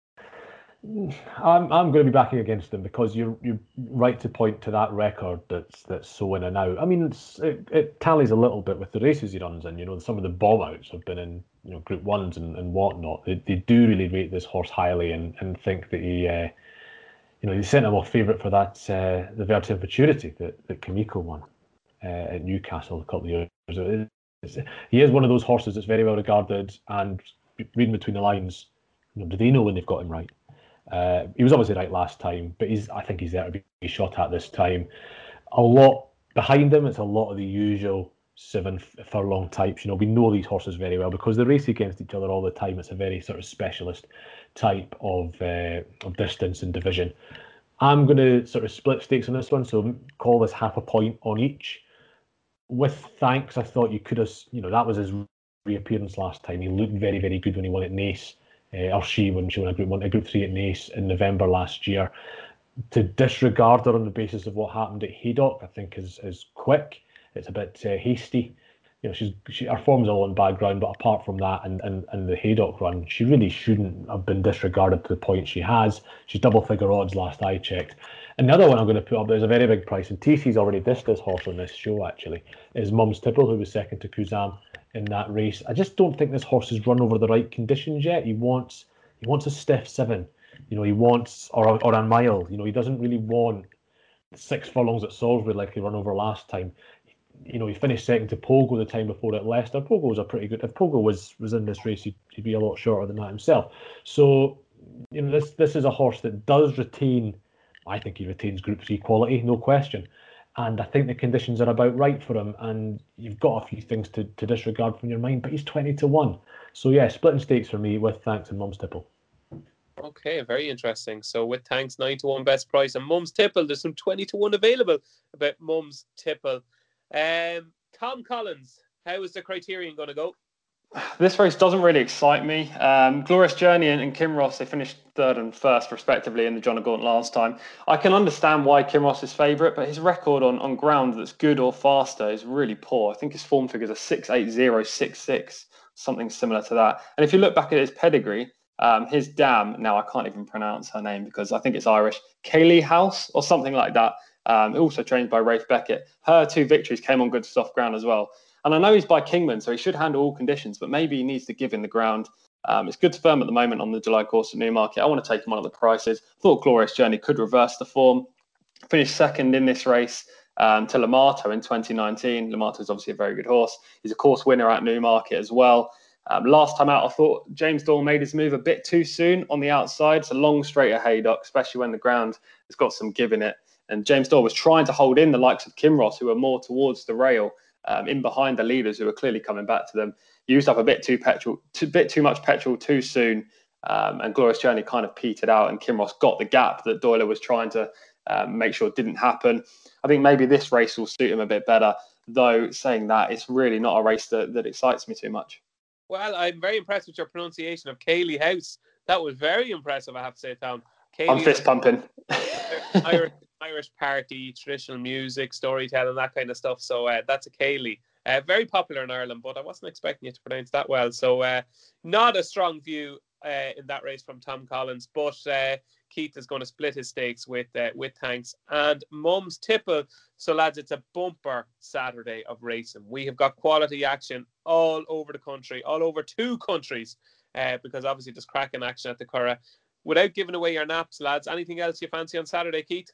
I'm I'm going to be backing against him, because you're you're right to point to that record that's that's so in and out. I mean, it's, it it tallies a little bit with the races he runs in. You know, some of the bomb outs have been in, you know, Group Ones and, and whatnot. They they do really rate this horse highly, and, and think that he, uh, you know, they sent him off favourite for that uh, the Vertin Futurity that that Kimiko won uh, at Newcastle a couple of years ago. It's, he is one of those horses that's very well regarded, and reading between the lines, you know, do they know when they've got him right? Uh, he was obviously right last time, but he's I think he's there to be shot at this time. A lot behind him, it's a lot of the usual seven furlong types. You know, we know these horses very well because they race against each other all the time. It's a very sort of specialist type of uh, of distance and division. I'm going to sort of split stakes on this one, so call this half a point on each. With Thanks, I thought you could have, you know, that was his reappearance last time. He looked very, very good when he won at Naas. Uh, or she when she won a group one, a group three at Naas in November last year. To disregard her on the basis of what happened at Haydock, I think is is quick. It's a bit uh, hasty. You know, she's she her form's all on bad ground, but apart from that and, and and the Haydock run, she really shouldn't have been disregarded to the point she has. She's double figure odds last I checked. And the other one I'm going to put up, there's a very big price, and T C's already dissed this horse on this show actually, is Mum's Tipple, who was second to Kuzam in that race. I just don't think this horse has run over the right conditions yet. He wants he wants a stiff seven, you know. He wants or or a mile. You know, he doesn't really want six furlongs at Salisbury like he run over last time. You know, he finished second to Pogo the time before at Leicester. Pogo was a pretty good. If Pogo was was in this race, he'd, he'd be a lot shorter than that himself. So, you know, this this is a horse that does retain. I think he retains Group Three quality, no question. And I think the conditions are about right for him. And you've got a few things to, to disregard from your mind, but he's twenty to one. So yeah, splitting stakes for me with Thanks and Mum's Tipple. Okay, very interesting. So With Thanks, nine to one best price, and Mum's Tipple, there's some twenty to one available about Mum's Tipple. Um, Tom Collins, how is the Criterion going to go? This race doesn't really excite me. Um, Glorious Journey and, and Kinross, they finished third and first respectively in the John O'Gaunt last time. I can understand why Kinross is favourite, but his record on, on ground that's good or faster is really poor. I think his form figures are six eight zero, six six, something similar to that. And if you look back at his pedigree, um, his dam, now I can't even pronounce her name because I think it's Irish, Kaylee House or something like that, um, also trained by Rafe Beckett. Her two victories came on good soft ground as well. And I know he's by Kingman, so he should handle all conditions, but maybe he needs to give in the ground. Um, it's good to firm at the moment on the July course at Newmarket. I want to take him on at the prices. Thought Glorious Journey could reverse the form. Finished second in this race um, to Lamato in twenty nineteen. Lamato is obviously a very good horse. He's a course winner at Newmarket as well. Um, last time out, I thought James Doyle made his move a bit too soon on the outside. It's a long straight of Haydock, especially when the ground has got some give in it. And James Doyle was trying to hold in the likes of Kinross, who are more towards the rail, um, in behind the leaders who are clearly coming back to them. Used up a bit too petrol, a bit too much petrol too soon, um, and Glorious Journey kind of petered out, and Kinross got the gap that Doyle was trying to um, make sure it didn't happen. I think maybe this race will suit him a bit better, though saying that, it's really not a race that, that excites me too much. Well, I'm very impressed with your pronunciation of Cayley House. That was very impressive, I have to say, Tom. Cayley I'm fist pumping. Irish, Irish party, traditional music, storytelling, that kind of stuff. So uh, that's a Cayley. Uh, very popular in Ireland, but I wasn't expecting you to pronounce that well. So uh, not a strong view uh, in that race from Tom Collins, but uh, Keith is going to split his stakes with uh, with Thanks and Mum's Tipple. So lads, it's a bumper Saturday of racing. We have got quality action all over the country, all over two countries, uh, because obviously there's cracking action at the Curragh. Without giving away your naps, lads, anything else you fancy on Saturday, Keith?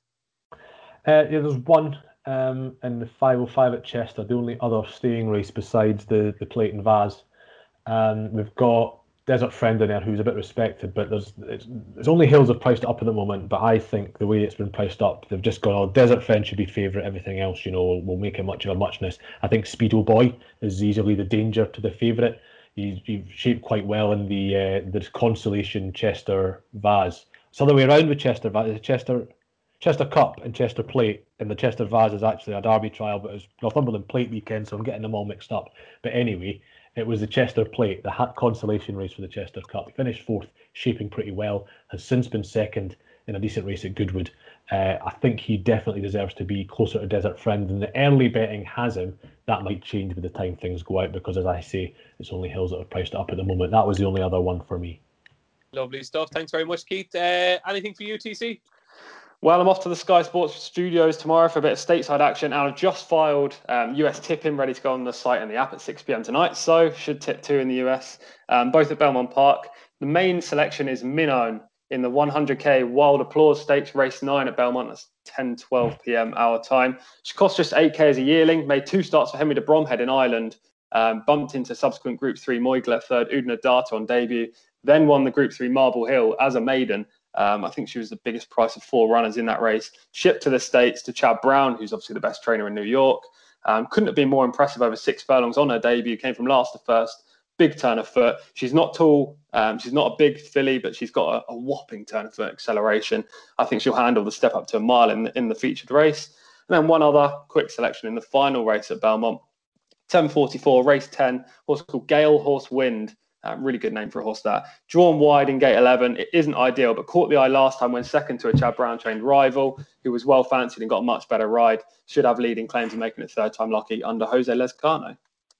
Uh, yeah, there's one um, in the five oh five at Chester, the only other staying race besides the, the Plate and Vase. Um, we've got Desert Friend in there, who's a bit respected, but there's it's, it's only Hills have priced it up at the moment. But I think the way it's been priced up, they've just gone, oh, Desert Friend should be favourite. Everything else, you know, will make it much of a muchness. I think Speedo Boy is easily the danger to the favourite. He's, he's shaped quite well in the uh, the Consolation Chester Vase. It's the other way around with Chester Vase. Chester Chester Cup and Chester Plate, and the Chester Vase is actually a Derby trial, but it's Northumberland Plate weekend, so I'm getting them all mixed up. But anyway, it was the Chester Plate, the hat consolation race for the Chester Cup. He finished fourth, shaping pretty well, has since been second in a decent race at Goodwood. Uh, I think he definitely deserves to be closer to Desert Friend, and the early betting has him. That might change by the time things go out, because as I say, it's only Hills that have priced it up at the moment. That was the only other one for me. Lovely stuff. Thanks very much, Keith. Uh, anything for you, T C? Well, I'm off to the Sky Sports studios tomorrow for a bit of stateside action, and I've just filed um, U S tipping ready to go on the site and the app at six p.m. tonight, so should tip two in the U S, um, both at Belmont Park. The main selection is Minone in the one hundred k Wild Applause Stakes, race nine at Belmont. That's ten twelve p.m. our time. She cost just eight k as a yearling, made two starts for Henry de Bromhead in Ireland, um, bumped into subsequent Group three Moygla third Udna Data on debut, then won the Group three Marble Hill as a maiden. Um, I think she was the biggest price of four runners in that race. Shipped to the States to Chad Brown, who's obviously the best trainer in New York. Um, couldn't have been more impressive over six furlongs on her debut. Came from last to first. Big turn of foot. She's not tall. Um, she's not a big filly, but she's got a, a whopping turn of foot acceleration. I think she'll handle the step up to a mile in the, in the featured race. And then one other quick selection in the final race at Belmont. ten forty-four, race ten, horse called Gale Horse Wind. Uh, really good name for a horse that. Drawn wide in gate eleven. It isn't ideal, but caught the eye last time when second to a Chad Brown trained rival who was well fancied and got a much better ride. Should have leading claims of making it third time lucky under Jose Lezcano.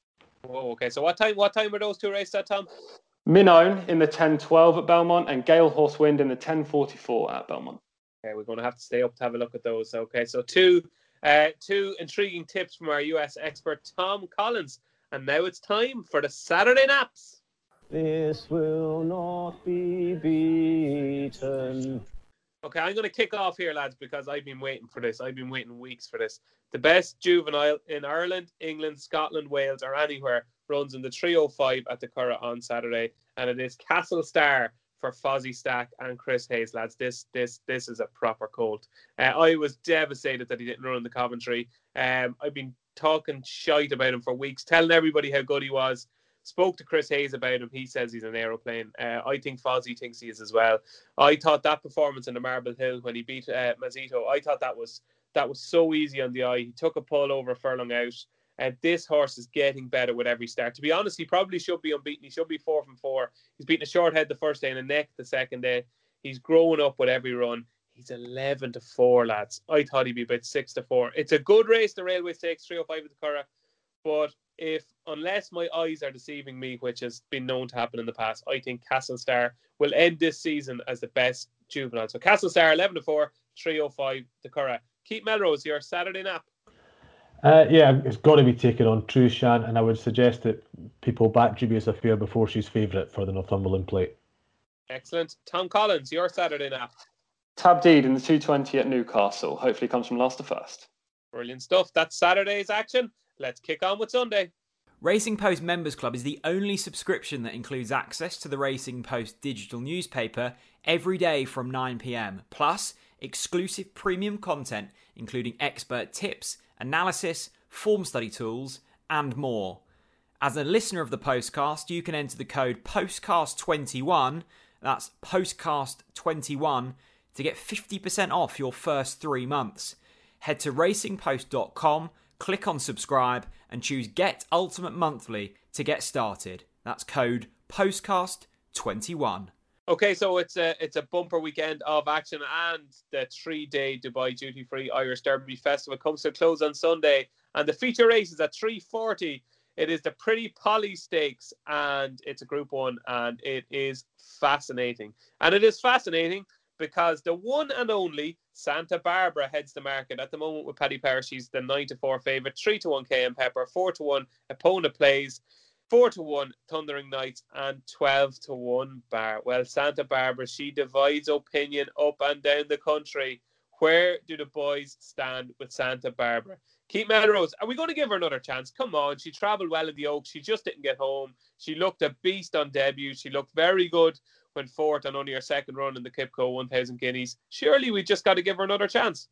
Oh, okay. So what time? What time were those two races at, Tom? Minone in the ten twelve at Belmont and Gale Horse Wind in the ten forty-four at Belmont. Okay, we're going to have to stay up to have a look at those. Okay, so two, uh, two intriguing tips from our U S expert Tom Collins, and now it's time for the Saturday naps. This will not be beaten. Okay, I'm going to kick off here, lads, because I've been waiting for this. I've been waiting weeks for this. The best juvenile in Ireland, England, Scotland, Wales, or anywhere runs in the three oh five at the Curragh on Saturday, and it is Castle Star for Fozzie Stack and Chris Hayes, lads. This, this, this is a proper colt. Uh, I was devastated that he didn't run in the Coventry. Um, I've been talking shite about him for weeks, telling everybody how good he was. Spoke to Chris Hayes about him. He says he's an aeroplane. Uh, I think Fozzie thinks he is as well. I thought that performance in the Marble Hill when he beat uh, Mazzito, I thought that was that was so easy on the eye. He took a pull over a furlong out. And uh, this horse is getting better with every start. To be honest, he probably should be unbeaten. He should be four from four. He's beaten a short head the first day and a neck the second day. He's growing up with every run. He's eleven to four, lads. I thought he'd be about six to four. It's a good race, the Railway Stakes, three oh five at the Curragh. But if, unless my eyes are deceiving me, which has been known to happen in the past, I think Castle Star will end this season as the best juvenile. So Castle Star, eleven to four, three oh five, the Curragh. Keith Melrose, your Saturday nap. Uh, yeah, it's got to be taken on Trushan, and I would suggest that people back Dubious Affair before she's favourite for the Northumberland Plate. Excellent. Tom Collins, your Saturday nap. Tabdeed in the two twenty at Newcastle. Hopefully comes from last to first. Brilliant stuff. That's Saturday's action. Let's kick on with Sunday. Racing Post Members Club is the only subscription that includes access to the Racing Post digital newspaper every day from nine p m, plus exclusive premium content including expert tips, analysis, form study tools, and more. As a listener of the Postcast, you can enter the code postcast twenty-one, that's postcast twenty-one, to get fifty percent off your first three months. Head to racing post dot com, click on subscribe, and choose Get Ultimate Monthly to get started. That's code postcast twenty-one. Okay, so it's a it's a bumper weekend of action, and the three-day Dubai Duty Free Irish Derby Festival comes to a close on Sunday, and the feature race is at three forty. It is the Pretty Polly Stakes, and it's a Group One, and it is fascinating. And it is fascinating because the one and only Santa Barbara heads the market at the moment with Paddy Power. She's the nine to four favourite, three to one K M Pepper, four to one Epona Plays, four to one Thundering Knights, and twelve to one Bar. Well, Santa Barbara, she divides opinion up and down the country. Where do the boys stand with Santa Barbara? Keith Melrose, are we going to give her another chance? Come on, she travelled well in the Oaks. She just didn't get home. She looked a beast on debut. She looked very good when fourth on only her second run in the Kipco one thousand Guineas. Surely we just got to give her another chance.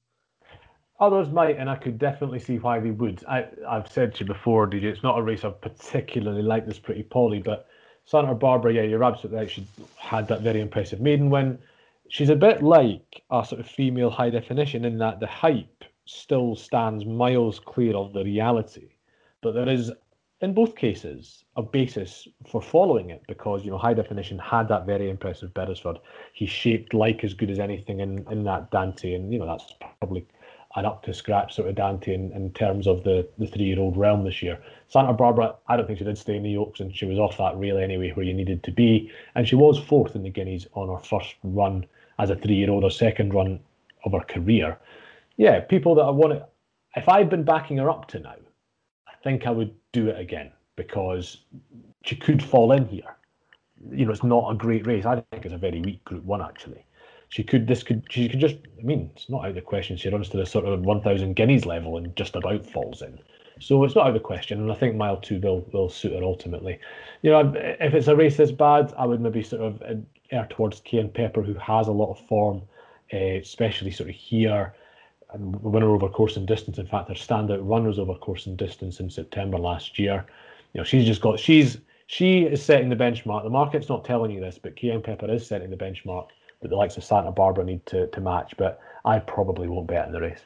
Others might, and I could definitely see why they would. I, I've said to you before, D J, it's not a race I've particularly liked, this Pretty Polly, but Santa Barbara, yeah, you're absolutely right. She had that very impressive maiden win. She's a bit like a sort of female high definition in that the hype still stands miles clear of the reality. But there is, in both cases, a basis for following it because, you know, High Definition had that very impressive Beresford. He's shaped like as good as anything in, in that Dante, and, you know, that's probably an up-to-scratch sort of Dante in, in terms of the, the three-year-old realm this year. Santa Barbara, I don't think she did stay in the Oaks, and she was off that rail anyway where you needed to be, and she was fourth in the Guineas on her first run as a three-year-old, or second run of her career. Yeah, people that I want to... If I'd been backing her up to now, I think I would do it again because she could fall in here. You know, it's not a great race. I think it's a very weak Group One, actually. She could, this could, she could just, I mean, it's not out of the question. She runs to the sort of one thousand Guineas level and just about falls in. So it's not out of the question. And I think mile two will, will suit her ultimately. You know, if it's a race this bad, I would maybe sort of err towards K M Pepper, who has a lot of form, uh, especially sort of here. And winner over course and distance. In fact, her standout runners over course and distance in September last year. You know, she's just got, she's, she is setting the benchmark. The market's not telling you this, but K M Pepper is setting the benchmark that the likes of Santa Barbara need to, to match. But I probably won't bet in the race.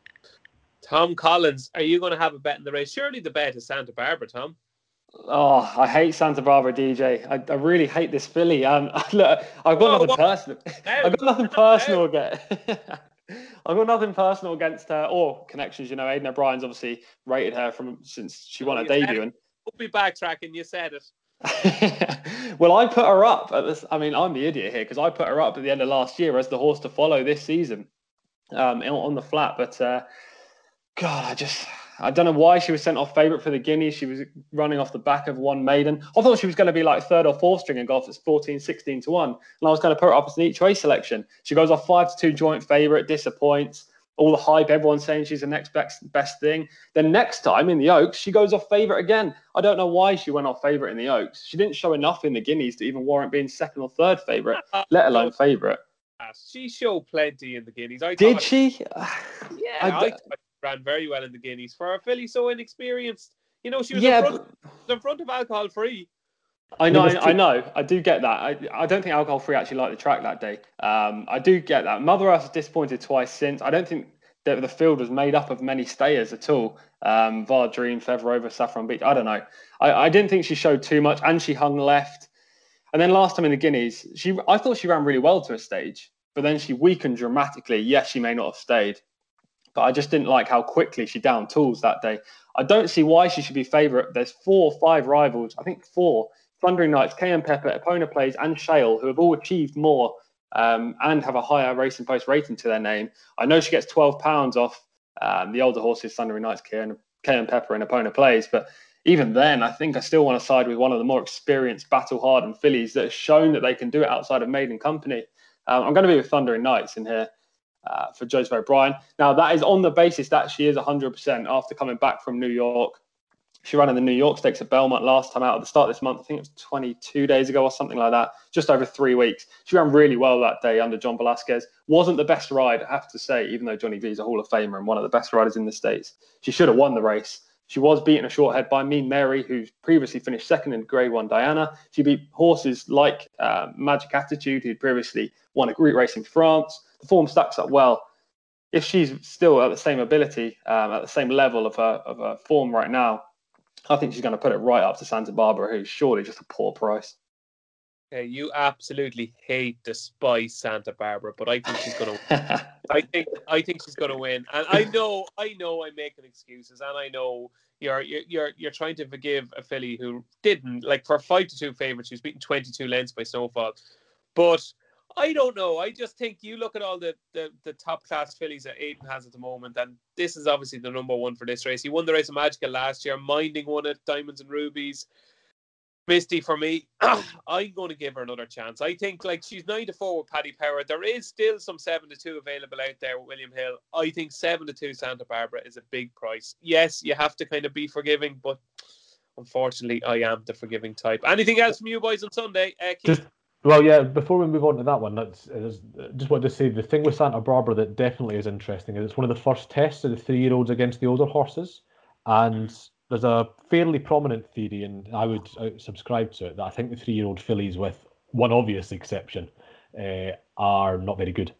Tom Collins, are you going to have a bet in the race? Surely the bet is Santa Barbara, Tom. Oh, I hate Santa Barbara, D J. I, I really hate this filly. Um, look, I've got Whoa, nothing whoa. personal. Now, I've got nothing personal against. I've got nothing personal against her or connections. You know, Aidan O'Brien's obviously rated her from since she won Oh, her you debut. said And We'll be backtracking. You said it. well, I put her up at this. I mean, I'm the idiot here because I put her up at the end of last year as the horse to follow this season um, on the flat. But uh, God, I just. I don't know why she was sent off favourite for the Guineas. She was running off the back of one maiden. I thought she was going to be like third or fourth string in golf. It's fourteen, sixteen to one. And I was going to put her up as an each way selection. She goes off five to two joint favourite, disappoints. All the hype, everyone's saying she's the next best, best thing. Then next time in the Oaks, she goes off favourite again. I don't know why she went off favourite in the Oaks. She didn't show enough in the Guineas to even warrant being second or third favourite, let alone favourite. She showed plenty in the Guineas. I Did thought, she? Yeah, I, I, I thought she ran very well in the Guineas. For a filly so inexperienced, you know, she was yeah, in, front, but, in front of alcohol free. I know, I, I know, I do get that. I, I don't think alcohol free actually liked the track that day. Um, I do get that. Mother Earth has disappointed twice since. I don't think that the field was made up of many stayers at all. Um, Var Dream, Feather Over, Saffron Beach. I don't know. I, I didn't think she showed too much, and she hung left. And then last time in the Guineas, she I thought she ran really well to a stage, but then she weakened dramatically. Yes, she may not have stayed, but I just didn't like how quickly she downed tools that day. I don't see why she should be favourite. There's four or five rivals, I think four, Thundering Knights, K M Pepper, Epona Plays, and Shale, who have all achieved more um, and have a higher Racing Post rating to their name. I know she gets twelve pounds off um, the older horses, Thundering Knights, K M Pepper, and Epona Plays, but even then, I think I still want to side with one of the more experienced, battle-hardened fillies that have shown that they can do it outside of maiden company. Um, I'm going to be with Thundering Knights in here uh, for Joseph O'Brien. Now, that is on the basis that she is one hundred percent after coming back from New York. She ran in the New York Stakes at Belmont last time out at the start of this month. I think it was twenty-two days ago or something like that, just over three weeks. She ran really well that day under John Velasquez. Wasn't the best ride, I have to say, even though Johnny V is a Hall of Famer and one of the best riders in the States. She should have won the race. She was beaten a short head by Mean Mary, who previously finished second in Grade One Diana. She beat horses like uh, Magic Attitude, who'd previously won a Greek race in France. The form stacks up well. If she's still at the same ability, um, at the same level of her, of her form right now, I think she's going to put it right up to Santa Barbara, who's surely just a poor price. Okay, you absolutely hate, despise Santa Barbara, but I think she's going to win. I think I think she's going to win, and I know I know I'm making excuses, and I know you're you're you're trying to forgive a filly who didn't, like, for five to two favourite. She was beaten twenty-two lengths by Snowfall, but I don't know. I just think you look at all the, the, the top class fillies that Aidan has at the moment, and this is obviously the number one for this race. He won the race of Magical last year. Minding won it. Diamonds and Rubies. Misty, for me, I'm going to give her another chance. I think, like, she's nine to four with Paddy Power. There is still some seven to two available out there with William Hill. I think seven to two Santa Barbara is a big price. Yes, you have to kind of be forgiving, but unfortunately, I am the forgiving type. Anything else from you boys on Sunday? Uh, Keith? Just Well, yeah, before we move on to that one, that's, is, just wanted to say the thing with Santa Barbara that definitely is interesting is it's one of the first tests of the three-year-olds against the older horses. And there's a fairly prominent theory, and I would, I would subscribe to it, that I think the three-year-old fillies, with one obvious exception, uh, are not very good.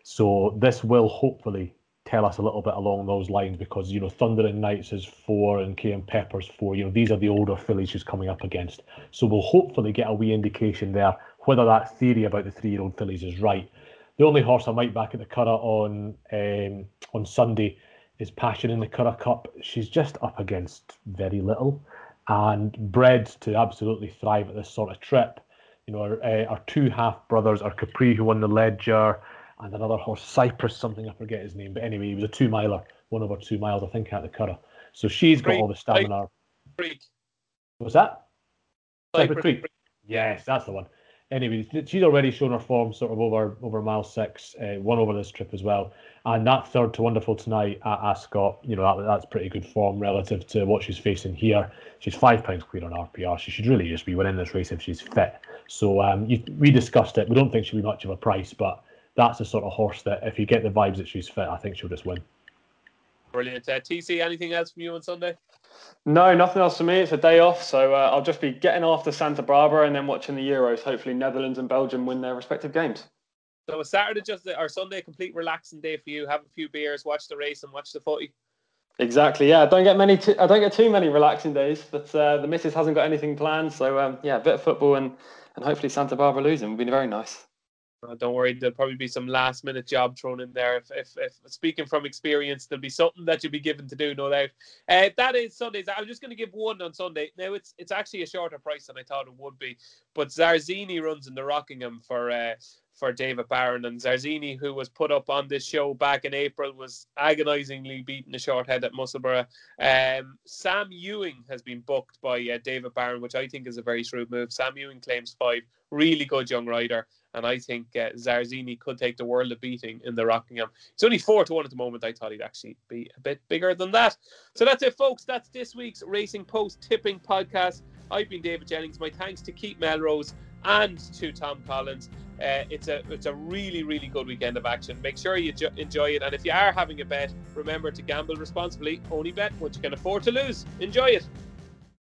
So this will hopefully tell us a little bit along those lines, because, you know, Thundering Knights is four and K M Peppers four. You know, these are the older fillies she's coming up against. So we'll hopefully get a wee indication there whether that theory about the three-year-old fillies is right. The only horse I might back at the Curragh on um, on Sunday is Passion in the Curragh Cup. She's just up against very little and bred to absolutely thrive at this sort of trip. You know, our, uh, our two half-brothers are Capri, who won the Ledger, and another horse, Cypress something, I forget his name. But anyway, he was a two-miler, one over two miles, I think, at the Curragh. So she's got Creek, all the stamina. Creek. What's that? Cypress Cypress Creek. Creek. Yes, that's the one. Anyway, she's already shown her form sort of over over mile six, uh, one over this trip as well. And that third to Wonderful Tonight at Ascot, you know, that, that's pretty good form relative to what she's facing here. She's five pounds clear on R P R. She should really just be winning this race if she's fit. So um, you, we discussed it. We don't think she'll be much of a price, but that's the sort of horse that if you get the vibes that she's fit, I think she'll just win. Brilliant. Uh, T C, anything else from you on Sunday? No, nothing else for me. It's a day off, so uh, I'll just be getting after Santa Barbara and then watching the Euros. Hopefully Netherlands and Belgium win their respective games. So is Saturday just or Sunday a complete relaxing day for you? Have a few beers, watch the race, and watch the footy. Exactly. Yeah, I don't get many. T- I don't get too many relaxing days, but uh, the missus hasn't got anything planned. So um, yeah, a bit of football and and hopefully Santa Barbara losing would be very nice. Uh, don't worry, there'll probably be some last minute job thrown in there. If, if, if speaking from experience, there'll be something that you'll be given to do, no doubt. Uh, that is Sundays. I'm just going to give one on Sunday. Now, it's it's actually a shorter price than I thought it would be, but Zarzini runs in the Rockingham for uh, for David Barron, and Zarzini, who was put up on this show back in April, was agonisingly beaten a short head at Musselburgh. Um, Sam Ewing has been booked by uh, David Barron, which I think is a very shrewd move. Sam Ewing claims five. Really good young rider. And I think uh, Zarzini could take the world of beating in the Rockingham. It's only four to one at the moment. I thought he'd actually be a bit bigger than that. So that's it, folks. That's this week's Racing Post Tipping Podcast. I've been David Jennings. My thanks to Keith Melrose and to Tom Collins. Uh, it's a it's a really, really good weekend of action. Make sure you ju- enjoy it. And if you are having a bet, remember to gamble responsibly. Only bet what you can afford to lose. Enjoy it.